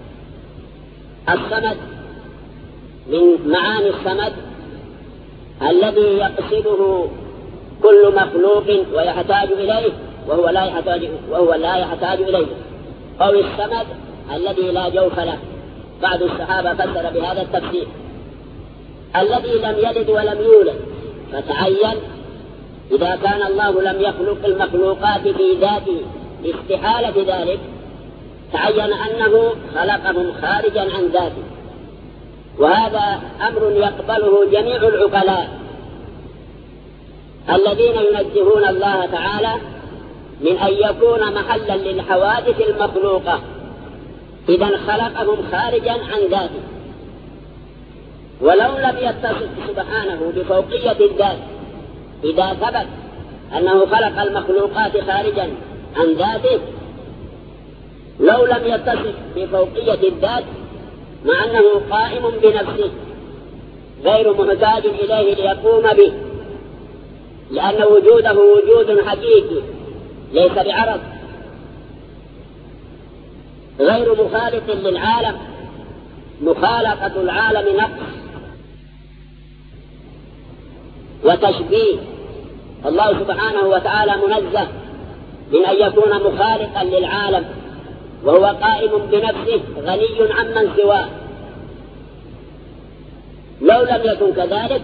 الصمد من معاني الصمد الذي يقصده كل مخلوق ويحتاج إليه وهو لا يحتاج إليه، أو الصمد الذي لا جوف له. بعض الصحابة فسر بهذا التفسير: الذي لم يلد ولم يولد. فتعين إذا كان الله لم يخلق المخلوقات في ذاته لاستحالة ذلك، تعين أنه خلقهم خارجا عن ذاته. وهذا أمر يقبله جميع العقلاء الذين ينزهون الله تعالى من أن يكون محلا للحوادث المخلوقة. إذا خلقهم خارجا عن ذاته. ولو لم يتصف سبحانه بفوقية الذات، إذا ثبت أنه خلق المخلوقات خارجا عن ذاته، لو لم يتصف بفوقية الذات مع أنه قائم بنفسه غير محتاج إليه ليقوم به، لأن وجوده وجود حقيقي ليس بعرض، غير مخالف للعالم. مخالقة العالم نقص، وتشبيه. الله سبحانه وتعالى منزه من أن يكون مخالقا للعالم، وهو قائم بنفسه غني عمن سواه. لو لم يكن كذلك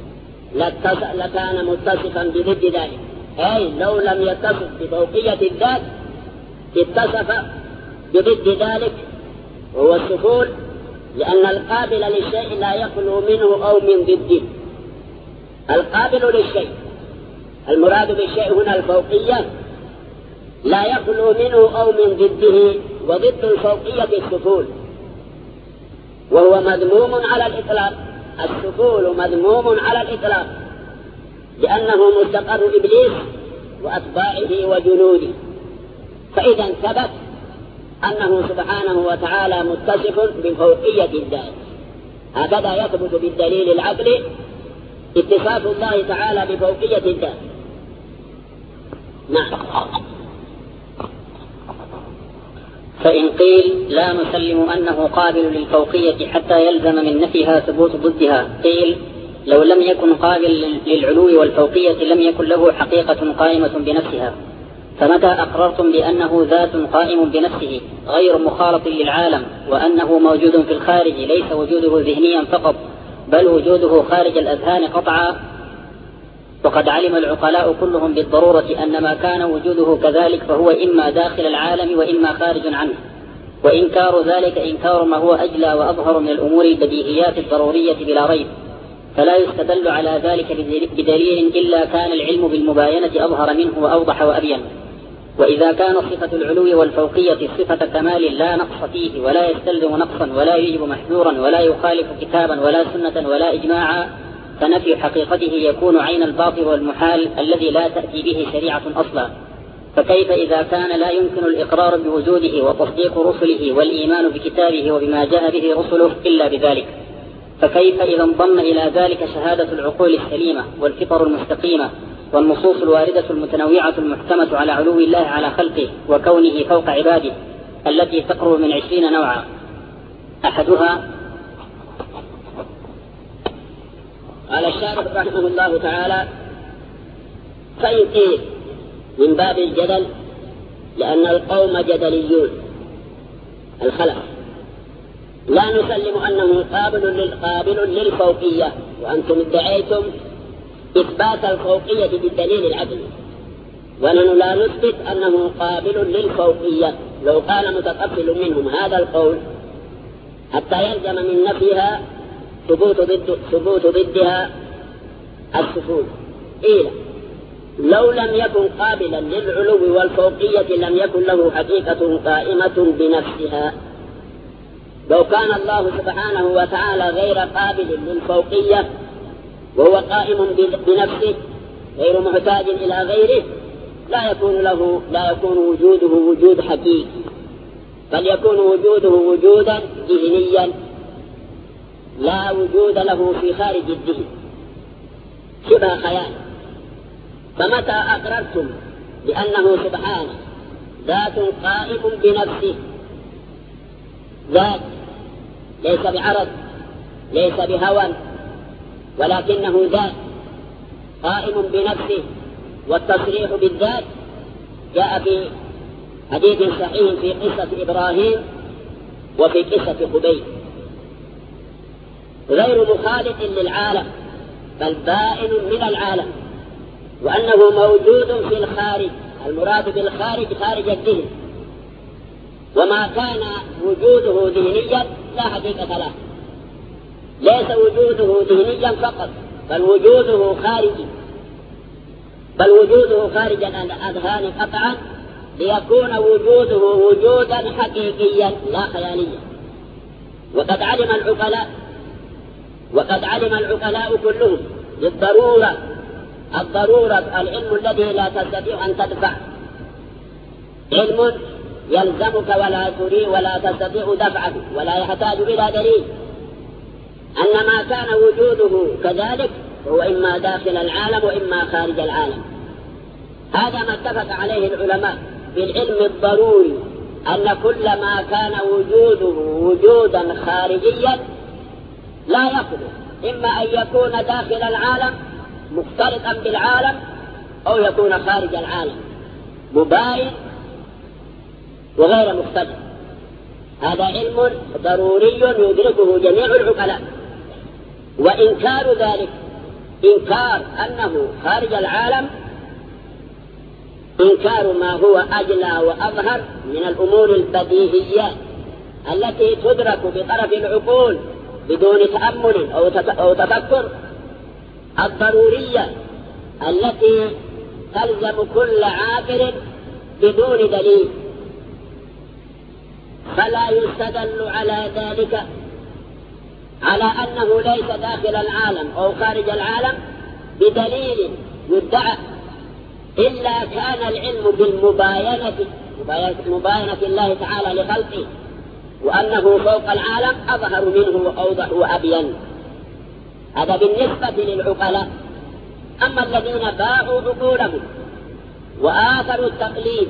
لكان متصفا بضد ذلك، أي لو لم يتصف بفوقية الذات اتصف بضد ذلك وهو السفول، لأن القابل للشيء لا يخلو منه أو من ضده. القابل للشيء المراد بالشيء هنا الفوقية لا يخلو منه أو من ضده، وضد الفوقية السفول، وهو مذموم على الإطلاق. السفول مذموم على الإطلاق لأنه مستقر إبليس وأتباعه وجنوده. فإذا ثبت أنه سبحانه وتعالى متصف بفوقية الذات. هكذا يثبت بالدليل العقلي اتصاف الله تعالى بفوقية الذات. نعم. فإن قيل لا نسلم أنه قابل للفوقية حتى يلزم من نفيها ثبوت ضدها، قيل لو لم يكن قابل للعلو والفوقية لم يكن له حقيقة قائمة بنفسها. فمتى أقررتم بأنه ذات قائم بنفسه غير مخالط للعالم، وأنه موجود في الخارج ليس وجوده ذهنيا فقط بل وجوده خارج الأذهان قطعا، وقد علم العقلاء كلهم بالضرورة أن ما كان وجوده كذلك فهو إما داخل العالم وإما خارج عنه، وإنكار ذلك إنكار ما هو أجلى وأظهر من الأمور البديهيات الضرورية بلا ريب، فلا يستدل على ذلك بدليل إلا كان العلم بالمباينة أظهر منه وأوضح وأبين. وإذا كان صفة العلو والفوقية صفة كمال لا نقص فيه ولا يستلزم نقصا ولا يجب محذورا ولا يخالف كتابا ولا سنة ولا إجماعا، فنفي حقيقته يكون عين الباطل والمحال الذي لا تأتي به شريعة أصلا. فكيف إذا كان لا يمكن الإقرار بوجوده وتصديق رسله والإيمان بكتابه وبما جاء به رسله إلا بذلك؟ فكيف إذا انضم إلى ذلك شهادة العقول السليمة والفطر المستقيمة والنصوص الواردة المتنوعة المحكمة على علو الله على خلقه وكونه فوق عباده التي تقرب من 20 نوعا؟ أحدها قال الشارح رحمه الله تعالى: فإن قيل من باب الجدل، لأن القوم جدليون الخلق، لا نسلم أنه قابل للفوقية، وأنتم ادعيتم إثبات الفوقية بالدليل العقلي، ونحن لا نثبت أنه قابل للفوقية. لو قال متقبل منهم هذا القول حتى يلزم من نفيها ثبوت ضدها السفول، قيل لو لم يكن قابلا للعلو والفوقية لم يكن له حقيقة قائمة بنفسها. لو كان الله سبحانه وتعالى غير قابل للفوقية وهو قائم بنفسه غير محتاج إلى غيره لا يكون وجوده وجود حقيقي، بل يكون وجوده وجودا ذهنيا لا وجود له في خارج الذهن، شبه خيال. فمتى أقررتم بأنه سبحانه ذات قائم بنفسه، ذات ليس بعرض ليس بهوى، ولكنه ذات قائم بنفسه، والتصريح بالذات جاء في حديث صحيح في قصة إبراهيم وفي قصة خبيب، غير مخالط للعالم بل بائن من العالم، وأنه موجود في الخارج. المراد بالخارج خارج الذهن، وما كان وجوده ذهنيا لا حقيقة له، ليس وجوده ذهنيا فقط بل وجوده خارج الأذهان قطعا، ليكون وجوده وجودا حقيقيا لا خياليا. وقد علم العقلاء كلهم بالضرورة، العلم الذي لا تستطيع أن تدفع، علم يلزمك ولا تري ولا تستطيع دفعه ولا يحتاج إلى دليل، أن ما كان وجوده كذلك هو إما داخل العالم وإما خارج العالم. هذا ما اتفق عليه العلماء بالعلم الضروري، أن كل ما كان وجوده وجودا خارجيا لا يخلو إما أن يكون داخل العالم مختلطا بالعالم أو يكون خارج العالم مباين وغير مختلط. هذا علم ضروري يدركه جميع العقلاء. وإنكار ذلك، إنكار أنه خارج العالم، إنكار ما هو أجلى وأظهر من الأمور البديهيات التي تدرك بطرف العقول بدون تأمل أو تفكر، الضرورية التي تلزم كل عاقل بدون دليل. فلا يستدل على ذلك على أنه ليس داخل العالم أو خارج العالم بدليل يدعى، إلا كان العلم بالمباينة الله تعالى لخلقه وأنه فوق العالم أظهر منه وأوضح وأبين. هذا بالنسبة للعقلاء. أما الذين باعوا عقولهم وآثروا التقليد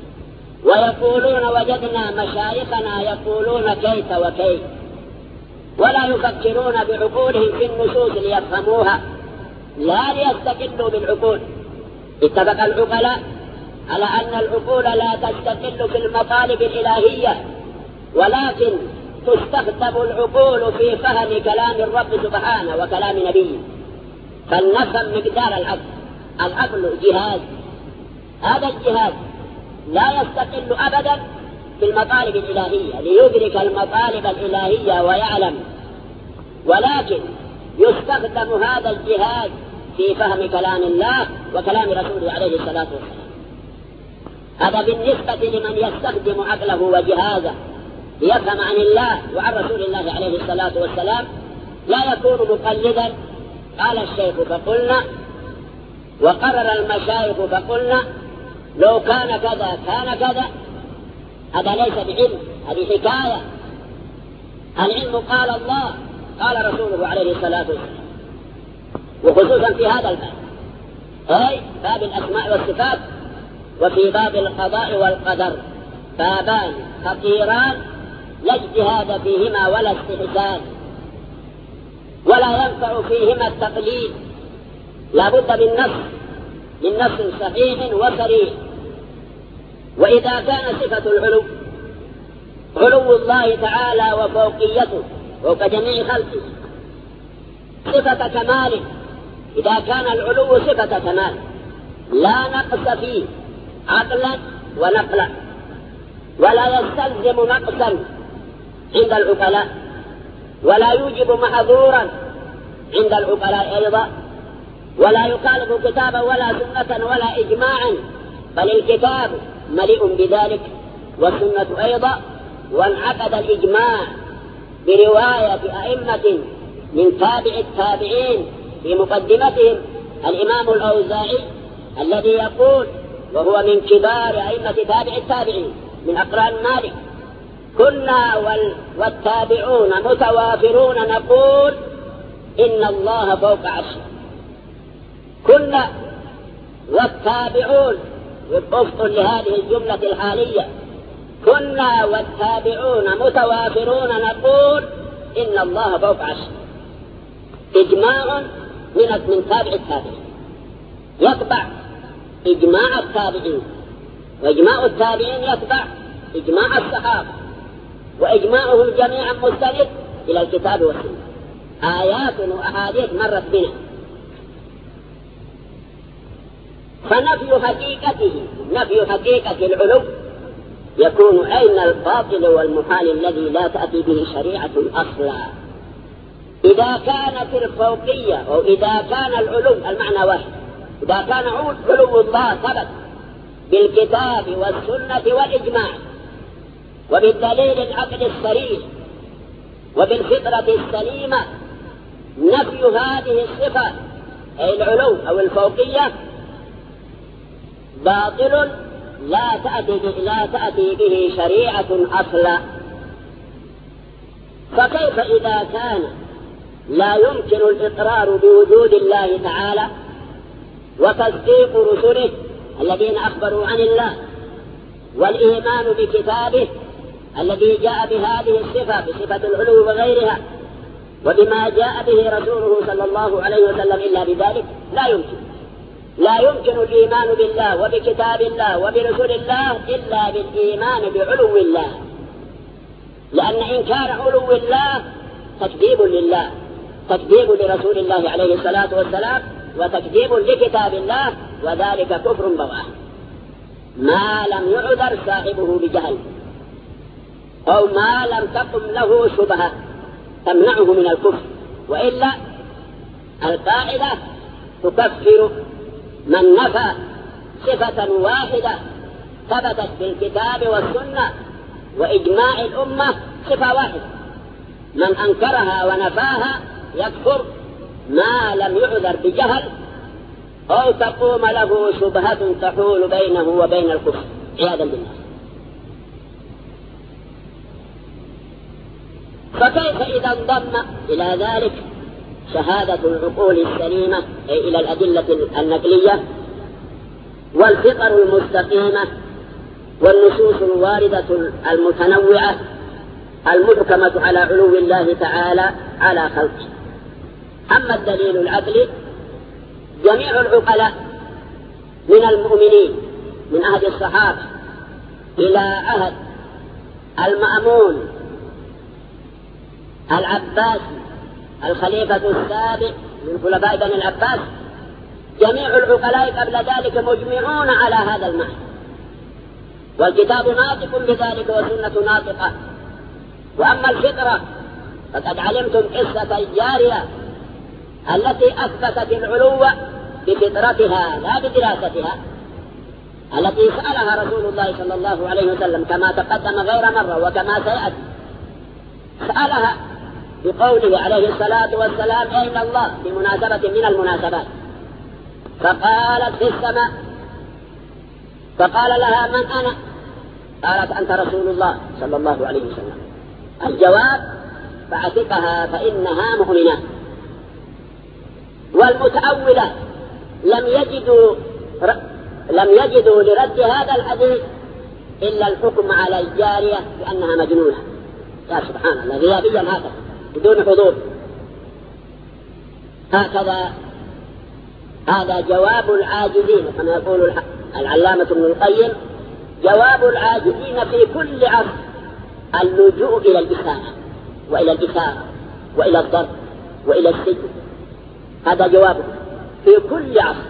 ويقولون وجدنا مشايخنا يقولون كيف وكيف، ولا يفكرون بعقولهم في النصوص ليفهموها لا ليستقلوا بالعقول. اتفق العقلاء على أن العقول لا تستقل في المطالب الإلهية، ولكن تستخدم العقول في فهم كلام الرب سبحانه وكلام نبيه. فلنفهم مقدار العقل. العقل جهاز، هذا الجهاز لا يستقل أبدا في المطالب الإلهية ليدرك المطالب الإلهية ويعلم، ولكن يستخدم هذا الجهاز في فهم كلام الله وكلام رسوله عليه الصلاة والسلام. هذا بالنسبة لمن يستخدم عقله وجهازه ليفهم عن الله وعن رسول الله عليه الصلاة والسلام، لا يكون مقلدا. قال الشيخ فقلنا، وقرر المشايخ فقلنا، لو كان كذا كان كذا. هذا ليس بعلم، هذه حكاية. العلم قال الله قال رسوله عليه الصلاة والسلام، وخصوصا في هذا الباب، أي باب الأسماء والصفات، وفي باب القضاء والقدر، بابان خطيران لا اجتهاد فيهما ولا استحسان، ولا ينفع فيهما التقليد. لا بد من نص صحيح وصريح. وإذا كان صفة العلو، علو الله تعالى وفوقيته فوق جميع خلقه، صفة كمال، إذا كان العلو صفة كمال لا نقص فيه عقلا ونقلا، ولا يستلزم نقصا عند العقلاء، ولا يوجب محظورا عند العقلاء أيضا، ولا يخالف كتابا ولا سنة ولا إجماعا، بل الكتاب مليء بذلك والسنة أيضا. وانعقد الإجماع برواية أئمة من تابع التابعين، في مقدمتهم الإمام الأوزاعي الذي يقول، وهو من كبار أئمة تابع التابعين من أقران مالك: كنا والتابعون متوافرون نقول إن الله فوق عرشه. كنا والتابعون وفق لهذه الجملة الحالية، كنا والتابعون متوافرون نقول إن الله فوق عرشه. إجماع من تابع التابعين يتبع إجماع التابعين، وإجماع التابعين يتبع إجماع الصحابة، وإجماعهم جميعا مستند إلى الكتاب والسنة. آيات وأحاديث مرت بنا. فنفي حقيقة العلو يكون أين الباطل والمحال الذي لا تأتي به شريعة أصلا. إذا كانت الفوقية أو إذا كان العلو المعنى واحد، إذا كان علو الله ثبت بالكتاب والسنة والإجماع وبالدليل العقل الصريح وبالفطرة السليمة، نفي هذه الصفة أي العلو أو الفوقية باطل لا تأتي به شريعة أصلا. فكيف إذا كان لا يمكن الإقرار بوجود الله تعالى وتصديق رسله الذين أخبروا عن الله والإيمان بكتابه الذي جاء بهذه الصفة بصفة العلو وغيرها، وبما جاء به رسوله صلى الله عليه وسلم إلا بذلك لا يمكن الإيمان بالله وبكتاب الله وبرسول الله إلا بالإيمان بعلو الله، لأن إنكار علو الله تكذيب لله، تكذيب لرسول الله عليه الصلاة والسلام، وتكذيب لكتاب الله، وذلك كفر بواح ما لم يعذر صاحبه بجهل أو ما لم تقم له شبهة تمنعه من الكفر، وإلا القاعدة تكفر من نفى صفة واحدة ثبتت في الكتاب والسنة وإجماع الأمة صفة واحدة، من أنكرها ونفاها يكفر ما لم يعذر بجهل أو تقوم له شبهة تحول بينه وبين الكفر عياذا بالله. فكيف إذا انضم إلى ذلك شهادة العقول السليمة أي إلى الأدلة النقلية والفطر المستقيمة والنصوص الواردة المتنوعة المحكمة على علو الله تعالى على خلقه. أما الدليل العقلي جميع العقلاء من المؤمنين من عهد الصحابة إلى عهد المأمون العباس الخليفة السابق من خلفاء بني العباس، جميع العقلاء قبل ذلك مجمعون على هذا المعنى، والكتاب ناطق بذلك والسنة ناطقة. وأما الفطرة فقد علمتم قصة الجارية التي أثبتت العلو بفطرتها لا بدراستها، التي سألها رسول الله صلى الله عليه وسلم كما تقدم غير مرة وكما سيأتي، سألها بقوله عليه الصلاة والسلام أين الله بمناسبة من المناسبات، فقالت في السماء، فقال لها من أنا؟ قالت أنت رسول الله صلى الله عليه وسلم. الجواب فعتقها فإنها مؤمنة. والمتأولة لم يجدوا لرد هذا الحديث إلا الحكم على الجارية بأنها مجنونة. يا سبحان الله، غيابيا هذا بدون حضور. هكذا هذا جواب العاجزين كما يقول العلامة ابن القيم، جواب العاجزين في كل عصر اللجوء إلى الإساءة وإلى الإثارة وإلى الضرب وإلى السجن، هذا جوابه في كل عصر.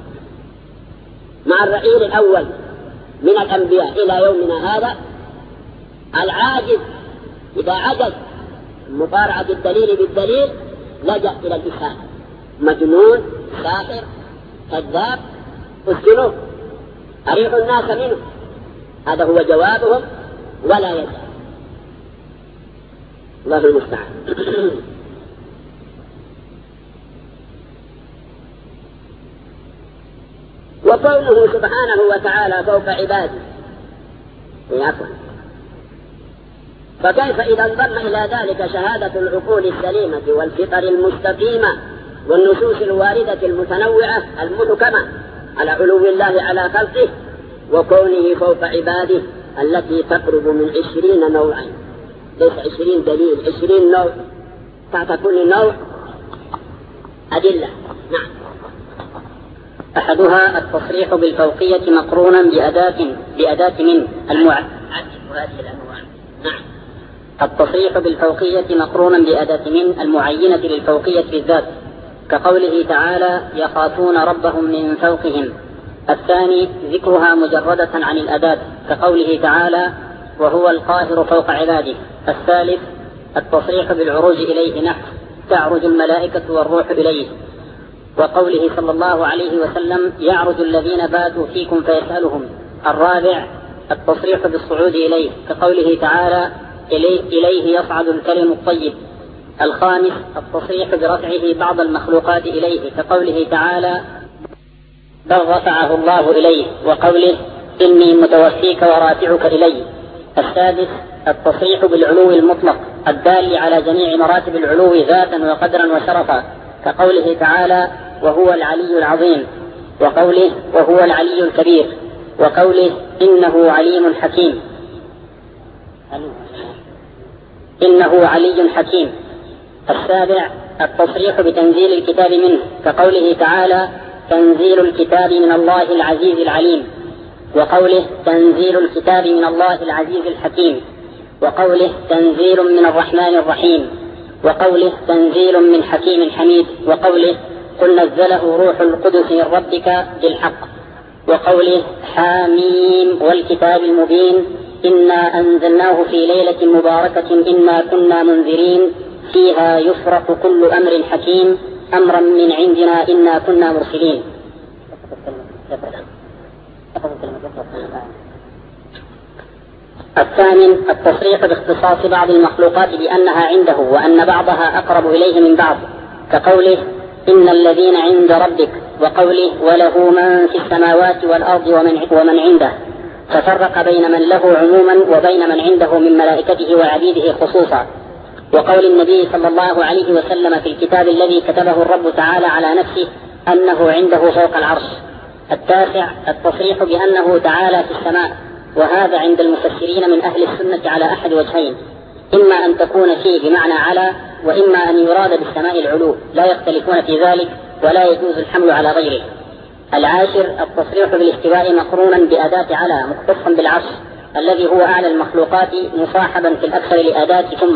مع الرعيل الأول من الأنبياء إلى يومنا هذا، العاجز إذا عجز مقارعة الدليل بالدليل لجأ إلى الإساءة، مجنون، ساحر، كذاب، اسجنوه، أريحوا الناس منه، هذا هو جوابهم ولا يزال. الله المستعان. وكونه سبحانه وتعالى فوق عباده فكيف إذا انضم إلى ذلك شهادة العقول السليمة والفطر المستقيمة والنصوص الواردة المتنوعة المحكمة على علو الله على خلقه وكونه فوق عباده التي تقرب من 20 نوعا، ليس 20 دليل، 20 نوع، تحت كل نوع أدلة. نعم. أحدها التصريح بالفوقية مقرونا بأداة من نعم. التصريح بالفوقية مقرونا بأداة من المعينة للفوقية بالذات، كقوله تعالى يخافون ربهم من فوقهم. الثاني ذكرها مجردة عن الأداة، كقوله تعالى وهو القاهر فوق عباده. الثالث التصريح بالعروج إليه، نحو تعرج الملائكة والروح إليه، وقوله صلى الله عليه وسلم يعرج الذين باتوا فيكم فيسألهم. الرابع التصريح بالصعود إليه، كقوله تعالى إليه يصعد الكلم الطيب. الخامس التصريح برفعه بعض المخلوقات إليه، كقوله تعالى بل رفعه الله إليه، وقوله إني متوفيك ورافعك إلي. السادس التصريح بالعلو المطلق الدال على جميع مراتب العلو ذاتا وقدرا وشرفا، كقوله تعالى وهو العلي العظيم، وقوله وهو العلي الكبير، وقوله إنه عليم حكيم. إنه علي حكيم. السابع التصريح بتنزيل الكتاب منه، كقوله تعالى: تنزيل الكتاب من الله العزيز العليم، وقوله: تنزيل الكتاب من الله العزيز الحكيم، وقوله: تنزيل من الرحمن الرحيم، وقوله: تنزيل من حكيم حميد، وقوله: قل نزله روح القدس من ربك بالحق، وقوله: حاميم والكتاب المبين إنا أنزلناه في ليلة مباركة إنا كنا منذرين فيها يفرق كل أمر حكيم أمرا من عندنا إنا كنا مرسلين. الثامن التصريح باختصاص بعض المخلوقات بأنها عنده وأن بعضها أقرب إليه من بعض، كقوله: إن الذين عند ربك، وقوله: وله من في السماوات والأرض ومن عنده، ففرق بين من له عموما وبين من عنده من ملائكته وعبيده خصوصا، وقول النبي صلى الله عليه وسلم في الكتاب الذي كتبه الرب تعالى على نفسه أنه عنده فوق العرش. التاسع التصريح بأنه تعالى في السماء، وهذا عند المفسرين من أهل السنة على أحد وجهين، إما أن تكون فيه بمعنى على، وإما أن يراد بالسماء العلو، لا يختلفون في ذلك ولا يجوز الحمل على غيره. العاشر التصريح بالاستواء مقرونا بأداة على مختصا بالعرش الذي هو أعلى المخلوقات مصاحبا في الأكثر لأداة ثم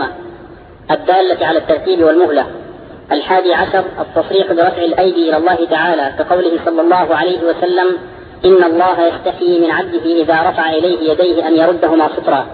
الدالة على الترتيب والمهلة. الحادي عشر التصريح برفع الأيدي إلى الله تعالى، كقوله صلى الله عليه وسلم: إن الله يستحيي من عبده إذا رفع إليه يديه أن يردهما سطرا.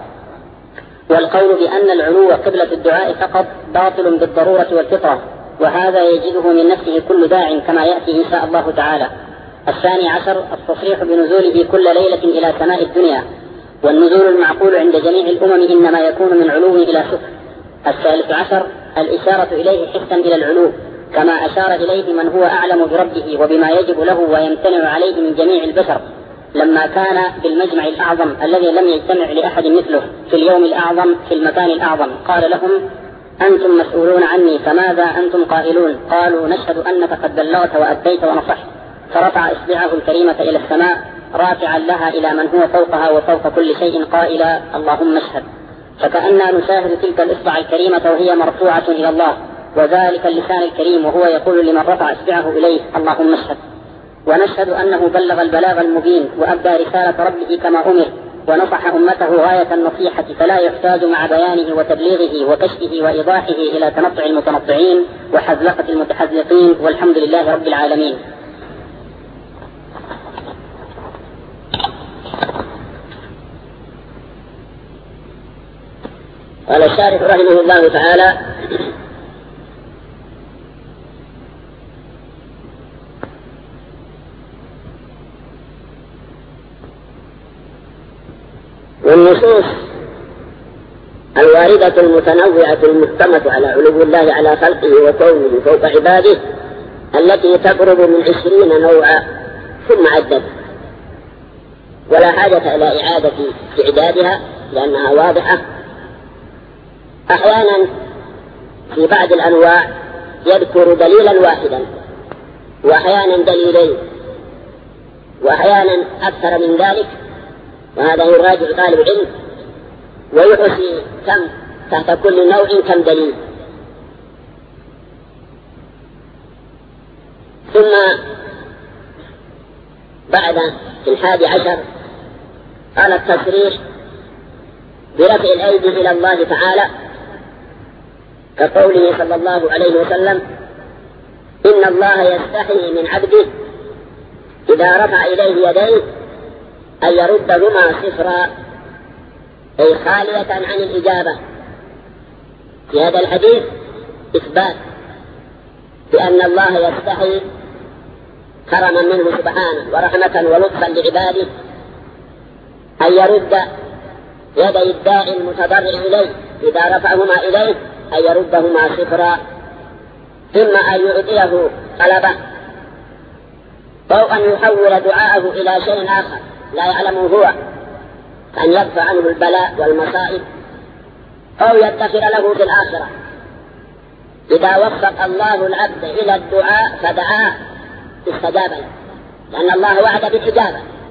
والقول بأن العلو قبلة الدعاء فقط باطل بالضرورة والفطرة، وهذا يجده من نفسه كل داع كما يأتي إن شاء الله تعالى. الثاني عشر التصريح بنزوله كل ليلة إلى سماء الدنيا، والنزول المعقول عند جميع الأمم إنما يكون من علو إلى سفل. الثالث عشر الإشارة إليه حسا إلى العلو، كما أشار إليه من هو أعلم بربه وبما يجب له ويمتنع عليه من جميع البشر، لما كان بالمجمع الأعظم الذي لم يجتمع لأحد مثله في اليوم الأعظم في المكان الأعظم، قال لهم: أنتم مسؤولون عني فماذا أنتم قائلون؟ قالوا: نشهد أنك قد بلغت وأديت ونصحت. فرفع إصبعه الكريمة إلى السماء رافعا لها إلى من هو فوقها وفوق كل شيء قائلا: اللهم اشهد. فكأننا نشاهد تلك الإصبع الكريمة وهي مرفوعة إلى الله، وذلك اللسان الكريم وهو يقول لمن رفع إصبعه إليه: اللهم اشهد. ونشهد أنه بلغ البلاغ المبين وأبدى رسالة ربه كما أمر، ونصح أمته غاية النصيحة، فلا يحتاج مع بيانه وتبليغه وكشفه وإيضاحه إلى تنطع المتنطعين وحذلقة المتحذلقين، والحمد لله رب العالمين. قال الشارح رحمه الله تعالى: والنصوص الواردة المتنوعة المحكمة على علو الله على خلقه وكونه فوق عباده التي تقرب من 20 نوعا ثم عدد، ولا حاجة إلى إعادة إعدادها لأنها واضحة. أحيانا في بعض الأنواع يذكر دليلا واحدا، وأحيانا دليلين، وأحيانا أكثر من ذلك، وهذا يراجع طالب العلم ويحصي كم تحت كل نوع كم دليل. ثم بعد 11 قال التصريح برفع الأيدي إلى الله تعالى، كقوله صلى الله عليه وسلم: إن الله يستحي من عبده إذا رفع إليه يديه أن يردهما صفرا، أي خالية عن الإجابة. في هذا الحديث إثبات بأن الله يستحي كرما منه سبحانه ورحمة ولطفا لعباده أن يرد يدي الداعي المتضرع إليه إذا رفعهما إليه أن يردهما صفرا، ثم أن يعطيه طلبه أو أن يحول دعاءه إلى شيء آخر لا يعلمه هو، أن يدفع عنه البلاء والمصائب، أو يدخر له في الآخرة. إذا وفق الله العبد إلى الدعاء فدعاه استجاب له، لأن الله وعد بالإجابة،